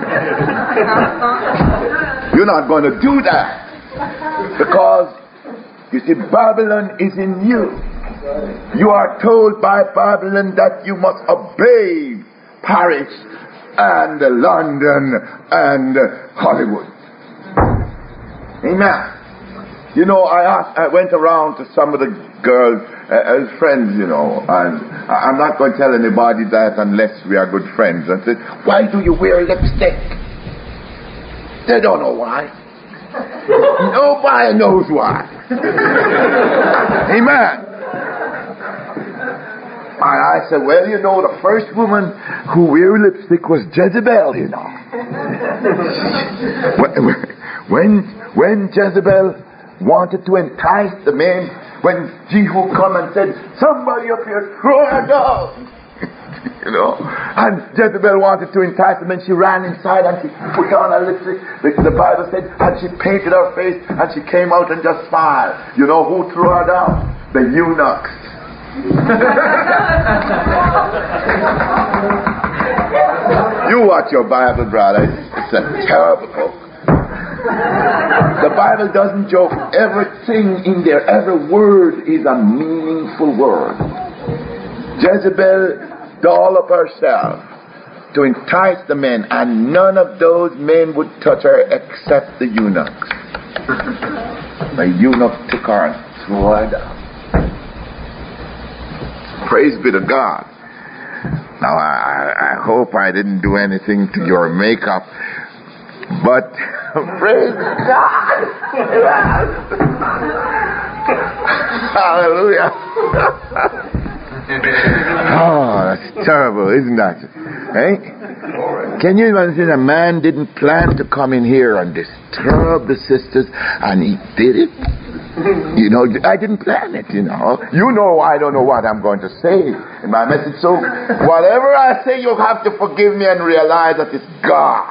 You're not going to do that. Because, you see, Babylon is in you. You are told by Babylon that you must obey Paris and London and Hollywood. Amen. You know, I went around to some of the girls as friends, you know, and I'm not going to tell anybody that unless we are good friends. And said, why do you wear lipstick? They don't know why. Nobody knows why. Amen. And I said, well, you know, the first woman who wore lipstick was Jezebel, you know. When Jezebel wanted to entice the men, when Jehu come and said, somebody up here, throw her down. You know, and Jezebel wanted to entice them, and she ran inside and she put on her lipstick. The Bible said, and she painted her face, and she came out and just smiled. You know who threw her down? The eunuchs. You watch your Bible, brother. It's a terrible book. The Bible doesn't joke. Everything in there, every word is a meaningful word. Jezebel dolled up herself to entice the men, and none of those men would touch her except the eunuchs. The eunuch took her and threw her down. Praise be to God. Now I hope I didn't do anything to your makeup, but praise God. Hallelujah. Oh, that's terrible, isn't that? Hey? Can you imagine a man didn't plan to come in here and disturb the sisters, and he did it? You know, I didn't plan it, you know. You know I don't know what I'm going to say in my message. So whatever I say, you have to forgive me and realize that it's God.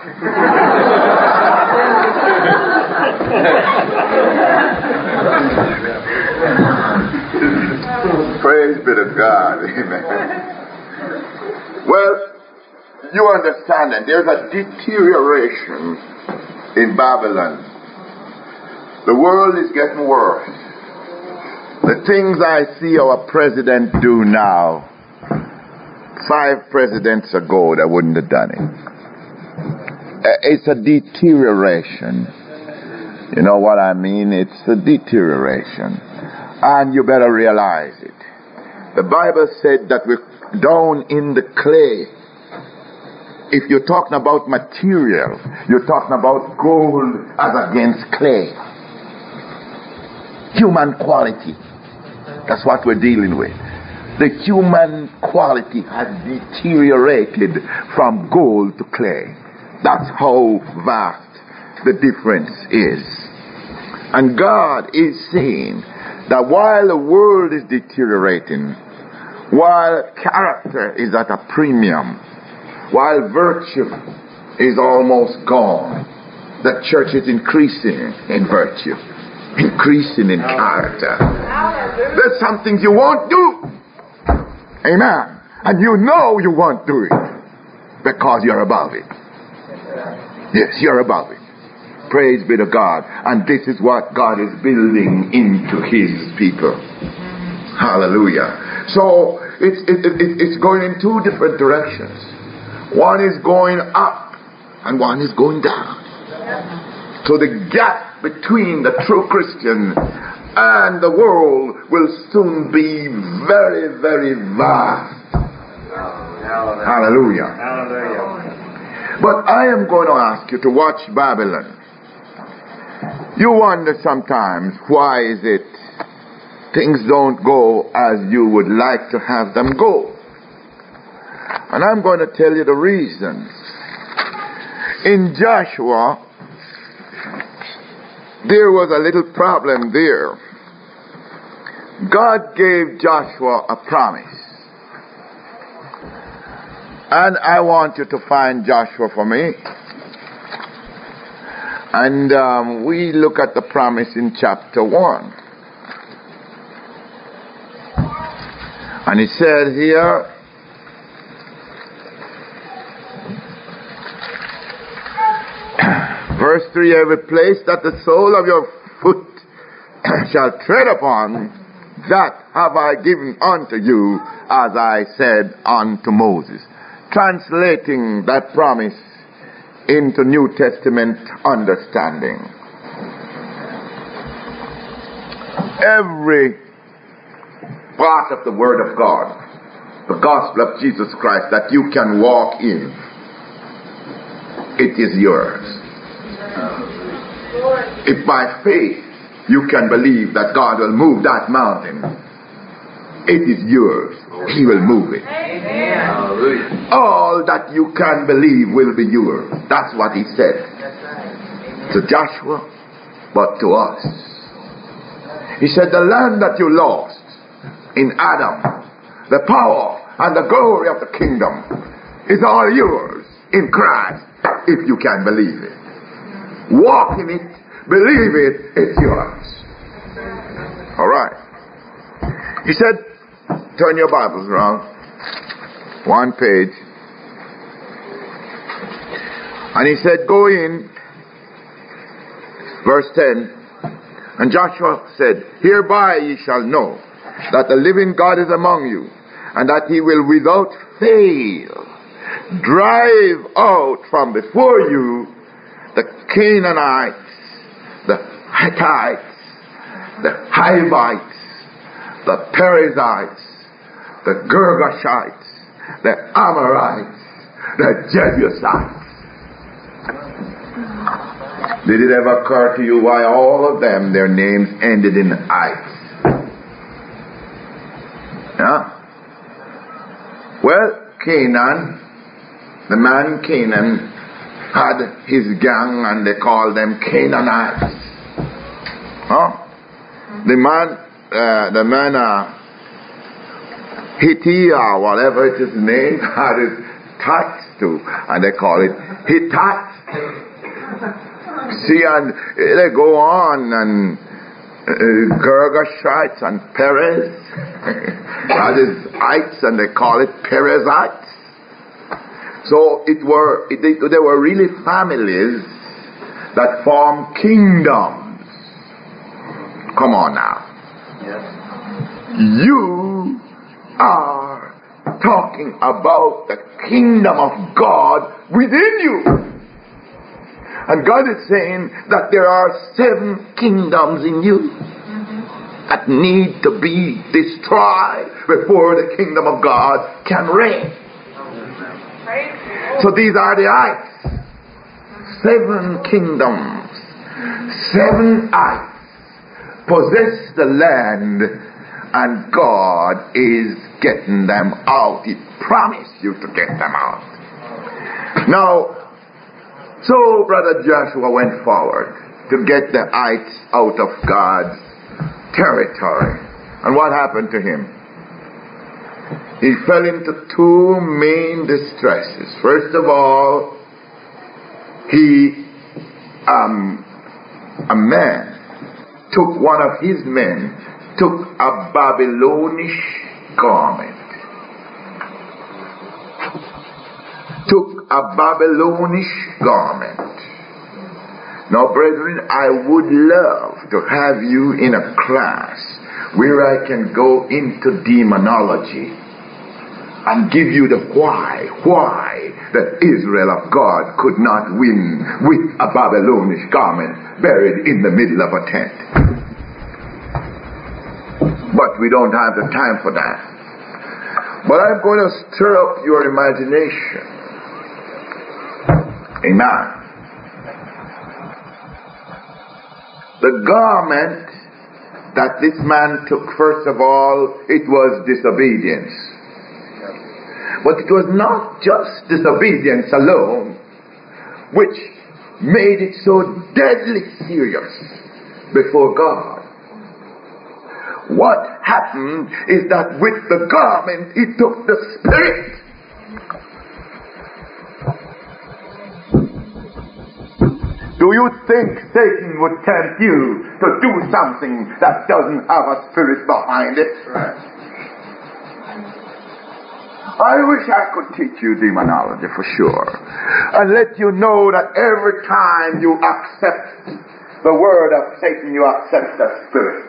Praise be to God. Amen. Well, you understand that there's a deterioration in Babylon. The world is getting worse. The things I see our president do now, 5 presidents ago, they wouldn't have done it. It's a deterioration. You know what I mean? It's a deterioration. And you better realize it. The Bible said that we're down in the clay. If you're talking about material, you're talking about gold as against clay. Human quality. That's what we're dealing with. The human quality has deteriorated from gold to clay. That's how vast the difference is. And God is saying that while the world is deteriorating, while character is at a premium, while virtue is almost gone, the church is increasing in virtue, increasing in character. There's some things you won't do. Amen. And you know you won't do it because you're above it. Yes, you're above it. Praise be to God. And this is what God is building into His people. Hallelujah. So it's going in 2 different directions. One is going up and one is going down. So the gap between the true Christian and the world will soon be very, very vast. Hallelujah. Hallelujah. But I am going to ask you to watch Babylon. You wonder sometimes, why is it things don't go as you would like to have them go. And I'm going to tell you the reasons. In Joshua, there was a little problem there. God gave Joshua a promise. And I want you to find Joshua for me. And we look at the promise in chapter 1. And he said here, verse 3, every place that the sole of your foot shall tread upon, that have I given unto you, as I said unto Moses. Translating that promise into New Testament understanding. Every part of the Word of God, the gospel of Jesus Christ that you can walk in, it is yours. If by faith you can believe that God will move that mountain, it is yours. He will move it. Amen. All that you can believe will be yours. That's what he said to Joshua, but to us. He said, the land that you lost in Adam, the power and the glory of the kingdom is all yours in Christ, if you can believe it. Walk in it, believe it, it's yours. All right. He said, turn your Bibles around. One page. And he said, go in. Verse 10. And Joshua said, hereby ye shall know that the living God is among you, and that he will without fail drive out from before you the Canaanites, the Hittites, the Hivites, the Perizzites, the Girgashites, the Amorites, the Jebusites. Did it ever occur to you why all of them, their names ended in ites? Yeah? Well, Canaan, the man Canaan had his gang and they called them Canaanites. Huh? The man Hittite or whatever it is named had his tats too, and they call it Hittites. See, and they go on, and Girgashites and Perez had his ites, and they call it Perizzites. So they were really families that formed kingdoms. Come on now. Yes. You are talking about the kingdom of God within you. And God is saying that there are 7 kingdoms in you that need to be destroyed before the kingdom of God can reign. So these are the ites. 7 kingdoms. 7 ites possess the land, and God is getting them out. He promised you to get them out. Now, so Brother Joshua went forward to get the ites out of God's territory. And what happened to him? He fell into 2 main distresses. First of all, a man took, one of his men took a Babylonish garment. Took a Babylonish garment. Now, brethren, I would love to have you in a class where I can go into demonology and give you the why that Israel of God could not win with a Babylonish garment buried in the middle of a tent. But we don't have the time for that. But I'm going to stir up your imagination. Amen. The garment that this man took, first of all, it was disobedience. But it was not just disobedience alone which made it so deadly serious before God. What happened is that with the garment he took the spirit. Do you think Satan would tempt you to do something that doesn't have a spirit behind it? Right. I wish I could teach you demonology for sure, and let you know that every time you accept the word of Satan, you accept that spirit.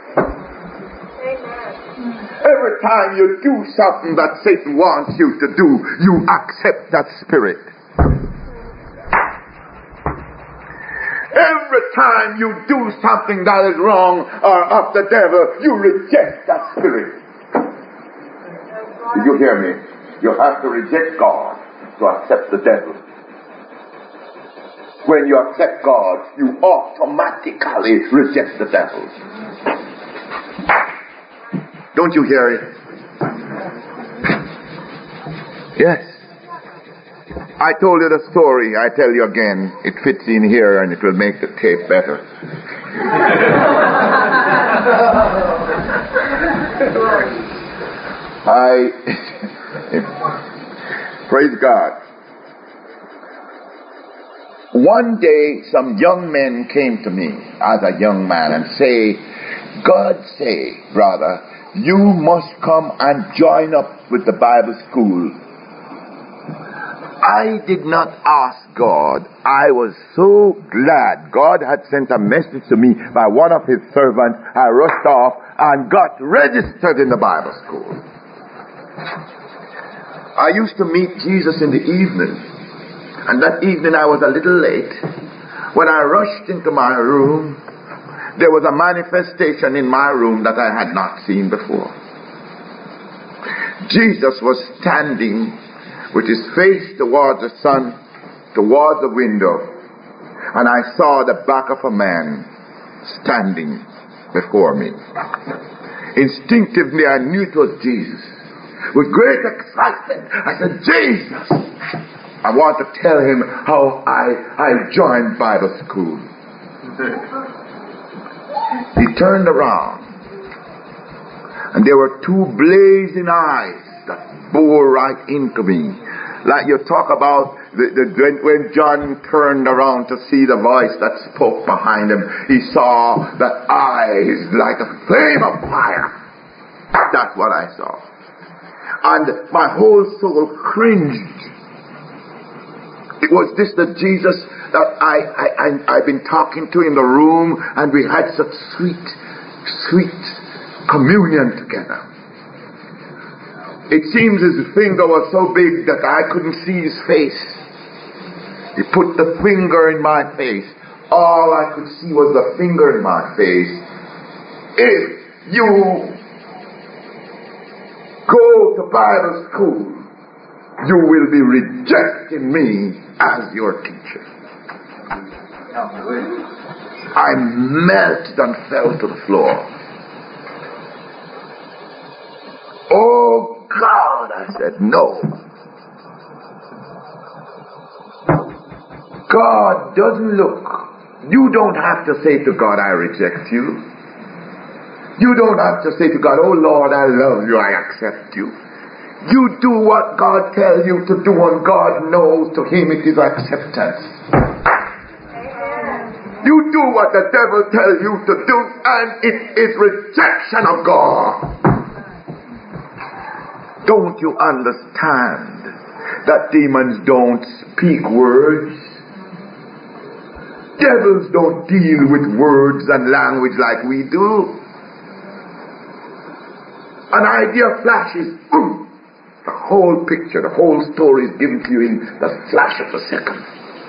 Amen. Every time you do something that Satan wants you to do, you accept that spirit. Every time you do something that is wrong or of the devil, you reject that spirit. Did you hear me? You have to reject God to accept the devil. When you accept God, you automatically reject the devil. Don't you hear it? Yes. I told you the story. I tell you again. It fits in here and it will make the tape better. Praise God. One day some young men came to me as a young man and say, God say, brother, you must come and join up with the Bible school. I did not ask God. I was so glad God had sent a message to me by one of his servants. I rushed off and got registered in the Bible school. I used to meet Jesus in the evening, and that evening I was a little late. When I rushed into my room, there was a manifestation in my room that I had not seen before. Jesus was standing with his face towards the sun, towards the window, and I saw the back of a man standing before me. Instinctively I knew it was Jesus. With great excitement, I said, Jesus! I want to tell him how I joined Bible school. He turned around, and there were two blazing eyes that bore right into me. Like you talk about when John turned around to see the voice that spoke behind him, he saw the eyes like a flame of fire. That's what I saw. And my whole soul cringed. It was this the Jesus that I've been talking to in the room, and we had such sweet communion together. It seems his finger was so big that I couldn't see his face. He put the finger in my face. All I could see was the finger in my face. If you go to Bible school, you will be rejecting me as your teacher. I melted and fell to the floor. Oh God, I said, no. God doesn't look. You don't have to say to God, I reject you. You don't have to say to God, oh Lord, I love you, I accept you. You do what God tells you to do, and God knows to him it is acceptance. You do what the devil tells you to do, and it is rejection of God. Don't you understand that demons don't speak words? Devils don't deal with words and language like we do. An idea flashes, boom! The whole picture, the whole story is given to you in the flash of a second.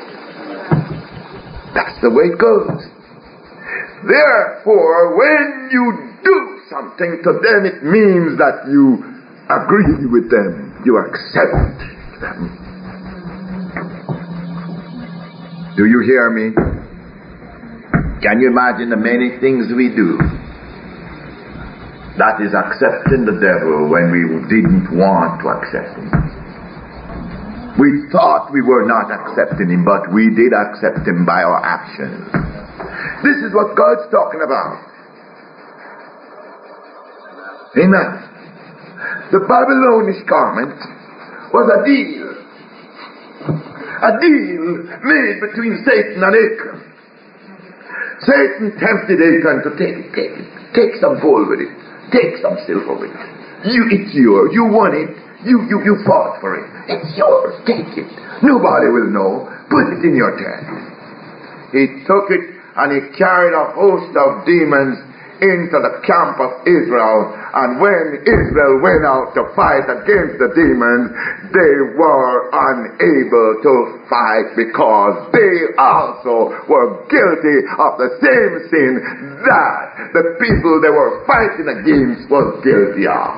That's the way it goes. Therefore, when you do something to them, it means that you agree with them. You accept them. Do you hear me? Can you imagine the many things we do That is accepting the devil when we didn't want to accept him. We thought we were not accepting him, but we did accept him by our actions. This is what God's talking about. Amen. The Babylonish garment was a deal. A deal made between Satan and Achan. Satan tempted Achan to take some gold with it. Take some silver with it. It's yours. You want it. You fought for it. It's yours. Take it. Nobody will know. Put it in your tent. He took it and he carried a host of demons into the camp of Israel. And when Israel went out to fight against the demons, they were unable to fight because they also were guilty of the same sin that the people they were fighting against was guilty of.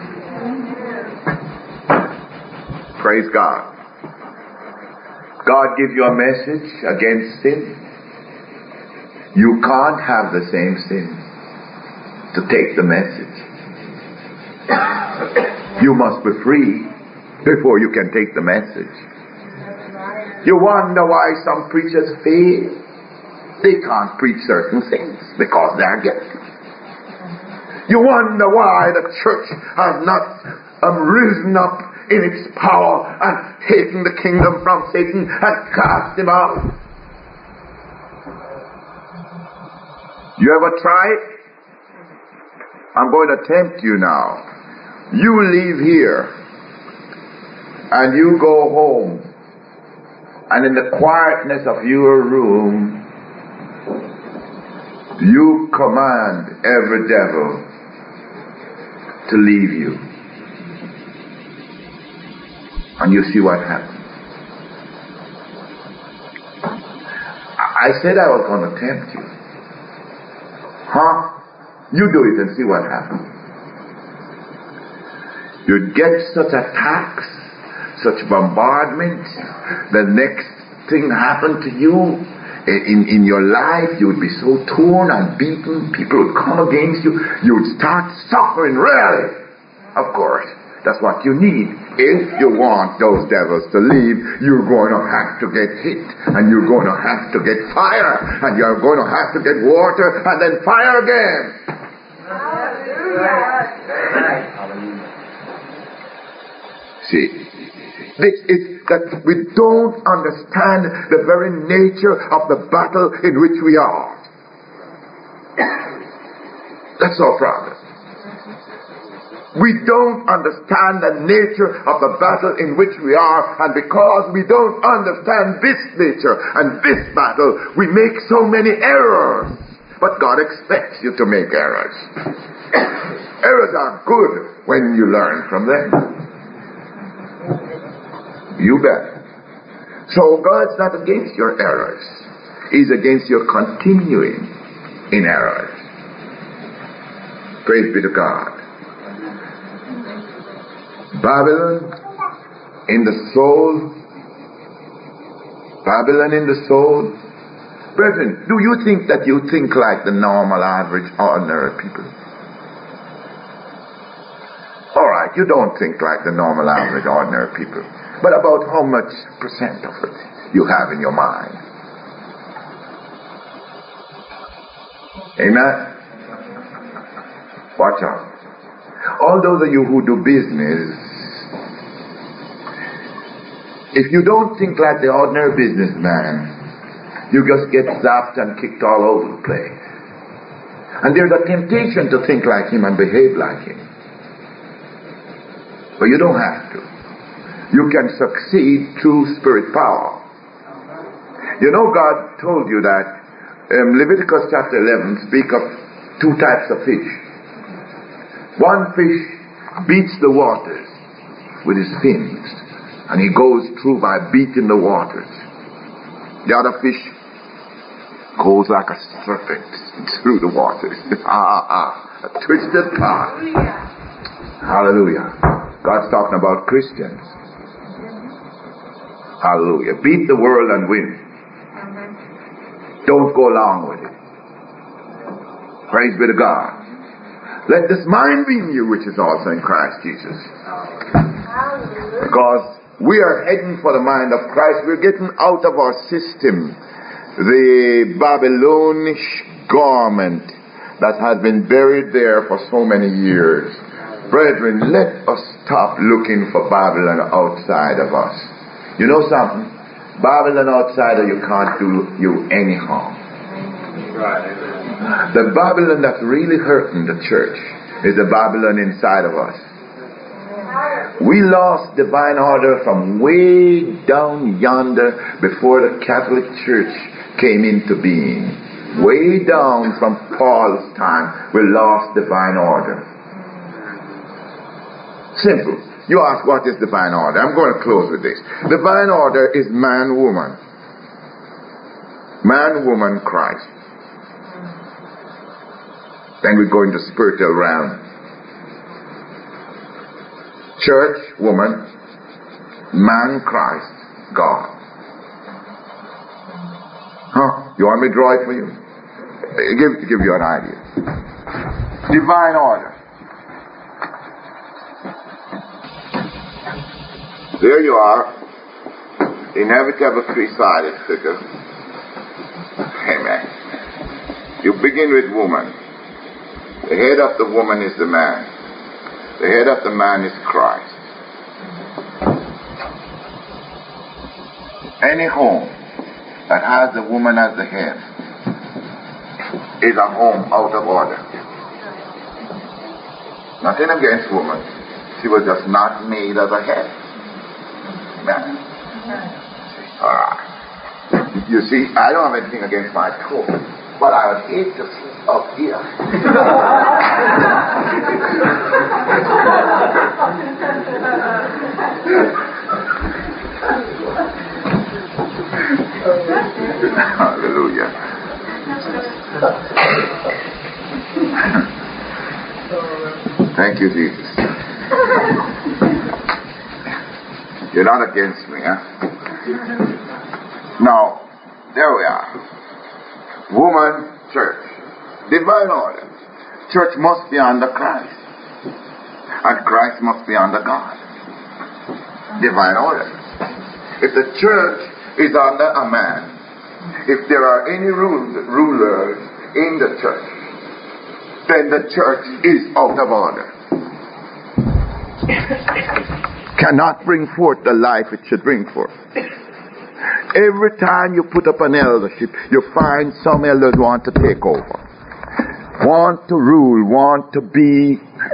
Praise God. God gives you a message against sin. You can't have the same sin to take the message. You must be free before you can take the message. You wonder why some preachers fail. They can't preach certain things because they're guilty. You wonder why the church has not risen up in its power and taken the kingdom from Satan and cast him out. You ever try it? I'm going to tempt you now. You leave here and you go home, and in the quietness of your room you command every devil to leave you, and you see what happens. I said I was going to tempt you. You do it and see what happens. You'd get such attacks, such bombardment. The next thing happened to you in your life, you would be so torn and beaten. People would come against you. You would start suffering, really. Of course, that's what you need. If you want those devils to leave, you're going to have to get hit, and you're going to have to get fire, and you're going to have to get water, and then fire again. See, this is that we don't understand the very nature of the battle in which we are. That's our problem. We don't understand the nature of the battle in which we are, and because we don't understand this nature and this battle, we make so many errors. But God expects you to make errors. Errors are good when you learn from them. You bet. So God's not against your errors. He's against your continuing in errors. Praise be to God. Babylon in the soul. Babylon in the soul. Brethren, do you think that you think like the normal, average, ordinary people? Alright, you don't think like the normal, average, ordinary people. But about how much percent of it you have in your mind? Amen? Watch out. All those of you who do business, if you don't think like the ordinary businessman, you just get zapped and kicked all over the place. And there's a temptation to think like him and behave like him. But you don't have to. You can succeed through spirit power. You know, God told you that Leviticus chapter 11 speak of two types of fish. One fish beats the waters with his fins, and he goes through by beating the waters. The other fish goes like a serpent through the waters. A twisted path. Hallelujah. God's talking about Christians. Hallelujah. Beat the world and win. Don't go along with it. Praise be to God. Let this mind be in you, which is also in Christ Jesus. Because we are heading for the mind of Christ. We're getting out of our system the Babylonish garment that has been buried there for so many years. Brethren, let us stop looking for Babylon outside of us. You know something? Babylon outside of you can't do you any harm. The Babylon that's really hurting the church is the Babylon inside of us. We lost divine order from way down yonder before the Catholic Church came into being. Way down from Paul's time, we lost divine order. Simple. You ask, what is divine order? I'm going to close with this. Divine order is man, woman. Man, woman, Christ. Then we go into spiritual realm. Church, woman, man, Christ, God. Huh? You want me to draw it for you? Give you an idea. Divine order. There you are, inevitable three-sided figure. Amen. You begin with woman. The head of the woman is the man. The head of the man is Christ. Any home that has the woman as the head is a home out of order. Nothing against woman. She was just not made as a head. You see, I don't have anything against my toe, but I would hate to see up here. Hallelujah. Thank you, Jesus. You're not against me, huh? Now, there we are. Woman, church. Divine order. Church must be under Christ. And Christ must be under God. Divine order. If the church is under a man, if there are any rulers in the church, then the church is out of order. Cannot bring forth the life it should bring forth. Every time you put up an eldership, you find some elders want to take over, want to rule, want to be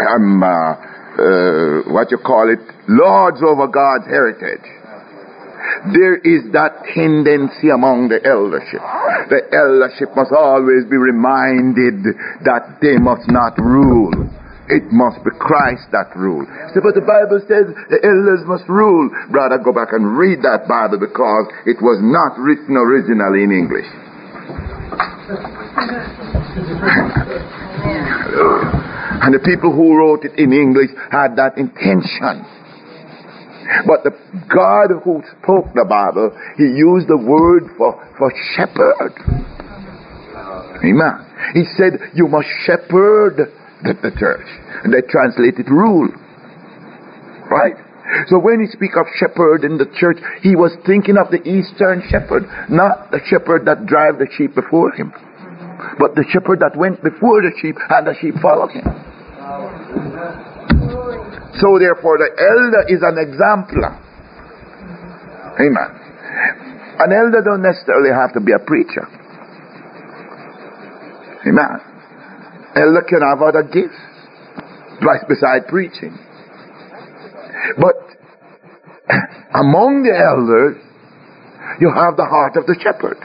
lords over God's heritage. There is that tendency among the eldership. The eldership must always be reminded that they must not rule. It must be Christ that rules. So, but the Bible says the elders must rule. Brother, go back and read that Bible because it was not written originally in English. And the people who wrote it in English had that intention. But the God who spoke the Bible, He used the word for shepherd. Amen. He said, you must shepherd the church. And they translate it rule. Right? So when he speak of shepherd in the church, he was thinking of the eastern shepherd, not the shepherd that drive the sheep before him, but the shepherd that went before the sheep and the sheep followed him. So therefore the elder is an exemplar. Amen. An elder don't necessarily have to be a preacher. Amen. Elder can have other gifts beside preaching. But among the elders, you have the heart of the shepherd.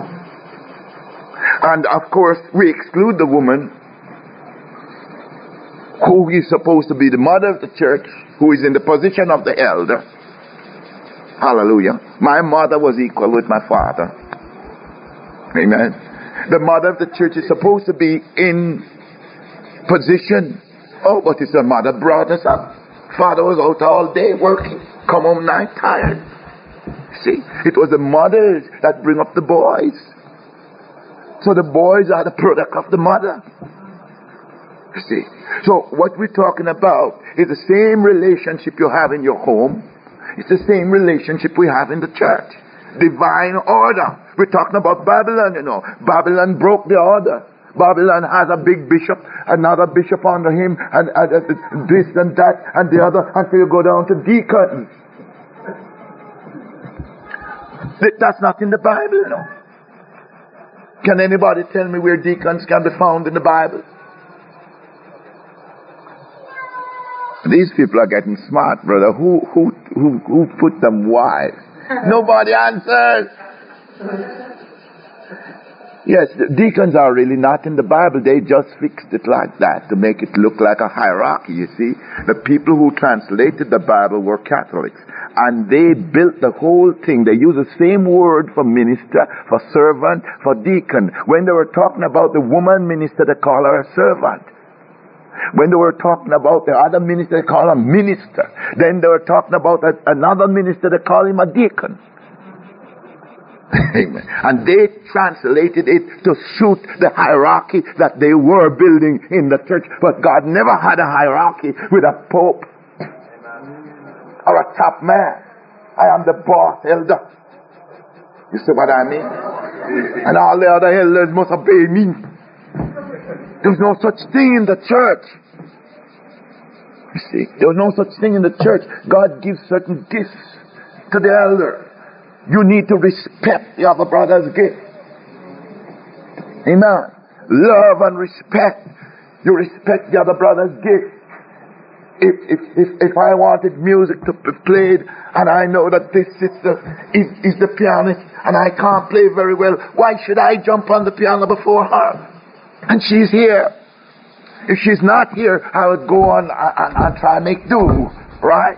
And of course, we exclude the woman who is supposed to be the mother of the church, who is in the position of the elder. Hallelujah. My mother was equal with my father. Amen. The mother of the church is supposed to be in position. Oh, but it's the mother brought us up. Father was out all day working, come home night tired. See, it was the mothers that bring up the boys. So the boys are the product of the mother. You see? So what we're talking about is the same relationship you have in your home. It's the same relationship we have in the church. Divine order. We're talking about Babylon, you know. Babylon broke the order. Babylon has a big bishop, another bishop under him, and this and that and the other, until you go down to deacons. That's not in the Bible, you know. Can anybody tell me where deacons can be found in the Bible? These people are getting smart, brother. Who put them wise? Nobody answers. Yes, the deacons are really not in the Bible. They just fixed it like that to make it look like a hierarchy, you see. The people who translated the Bible were Catholics. And they built the whole thing. They used the same word for minister, for servant, for deacon. When they were talking about the woman minister, they call her a servant. When they were talking about the other minister, they call him minister. Then they were talking about another minister, they call him a deacon. Amen. And they translated it to suit the hierarchy that they were building in the church. But God never had a hierarchy with a pope or a top man. I am the boss elder. You see what I mean? And all the other elders must obey me. There's no such thing in the church. You see, there's no such thing in the church. God gives certain gifts to the elder. You need to respect the other brother's gift. Amen. Love and respect. You respect the other brother's gift. If I wanted music to be played and I know that this sister is the pianist and I can't play very well, why should I jump on the piano before her? And she's here. If she's not here, I would go on and try and make do, right?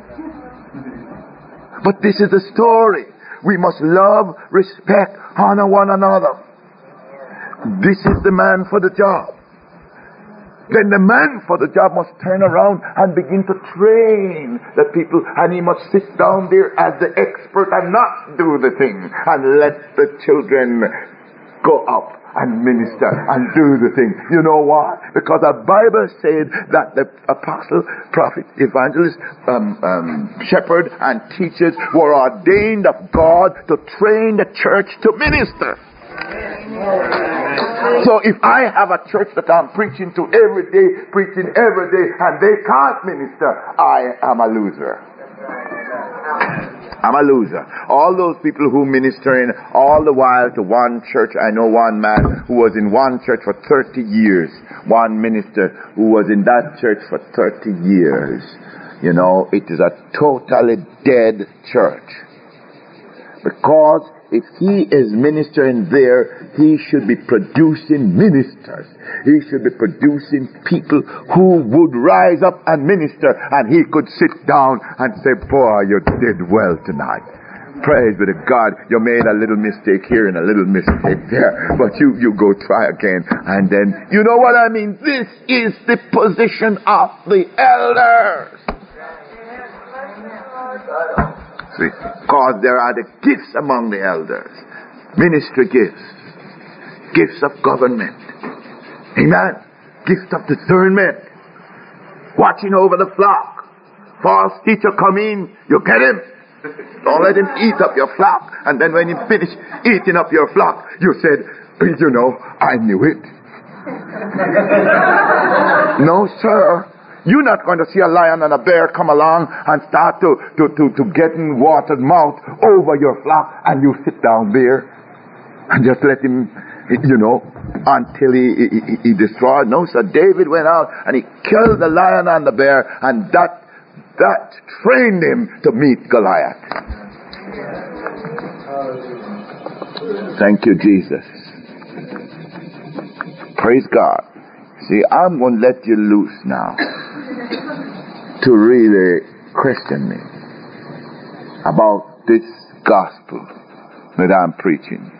But this is the story. We must love, respect, honor one another. This is the man for the job. Then the man for the job must turn around and begin to train the people, and he must sit down there as the expert and not do the thing and let the children go up and minister and do the thing. You know why? Because the Bible said that the apostle, prophet, evangelist, shepherd and teachers were ordained of God to train the church to minister. So if I have a church that I'm preaching to every day, and they can't minister, I am a loser. I'm a loser. All those people who minister in all the while to one church. I know one man who was in one church for 30 years. One minister who was in that church for 30 years. You know, it is a totally dead church. Because if he is ministering there, he should be producing ministers. He should be producing people who would rise up and minister, and he could sit down and say, boy, you did well tonight. Praise be to God. You made a little mistake here and a little mistake there, but you go try again. And then, you know what I mean? This is the position of the elders. Because there are the gifts among the elders. Ministry gifts. Gifts of government. Amen. Gifts of discernment. Watching over the flock. False teacher come in, you get him. Don't let him eat up your flock. And then when he finish eating up your flock, you said, you know, I knew it. No, sir. You're not going to see a lion and a bear come along and start to getting watered mouth over your flock, and you sit down there and just let him, you know, until he destroyed. No, sir. David went out and he killed the lion and the bear, and that trained him to meet Goliath. Thank you, Jesus. Praise God. See, I'm going to let you loose now to really question me about this gospel that I'm preaching.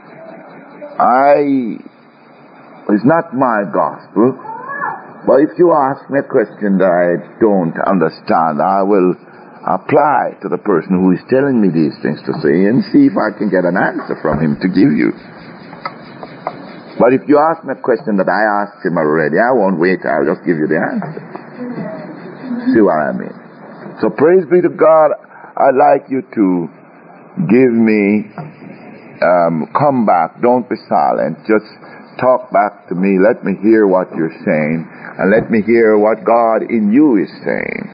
It's not my gospel, but if you ask me a question that I don't understand, I will apply to the person who is telling me these things to say and see if I can get an answer from him to give you. But if you ask me a question that I asked him already, I won't wait. I'll just give you the answer. See what I mean? So praise be to God. I'd like you to give me, come back. Don't be silent. Just talk back to me. Let me hear what you're saying. And let me hear what God in you is saying.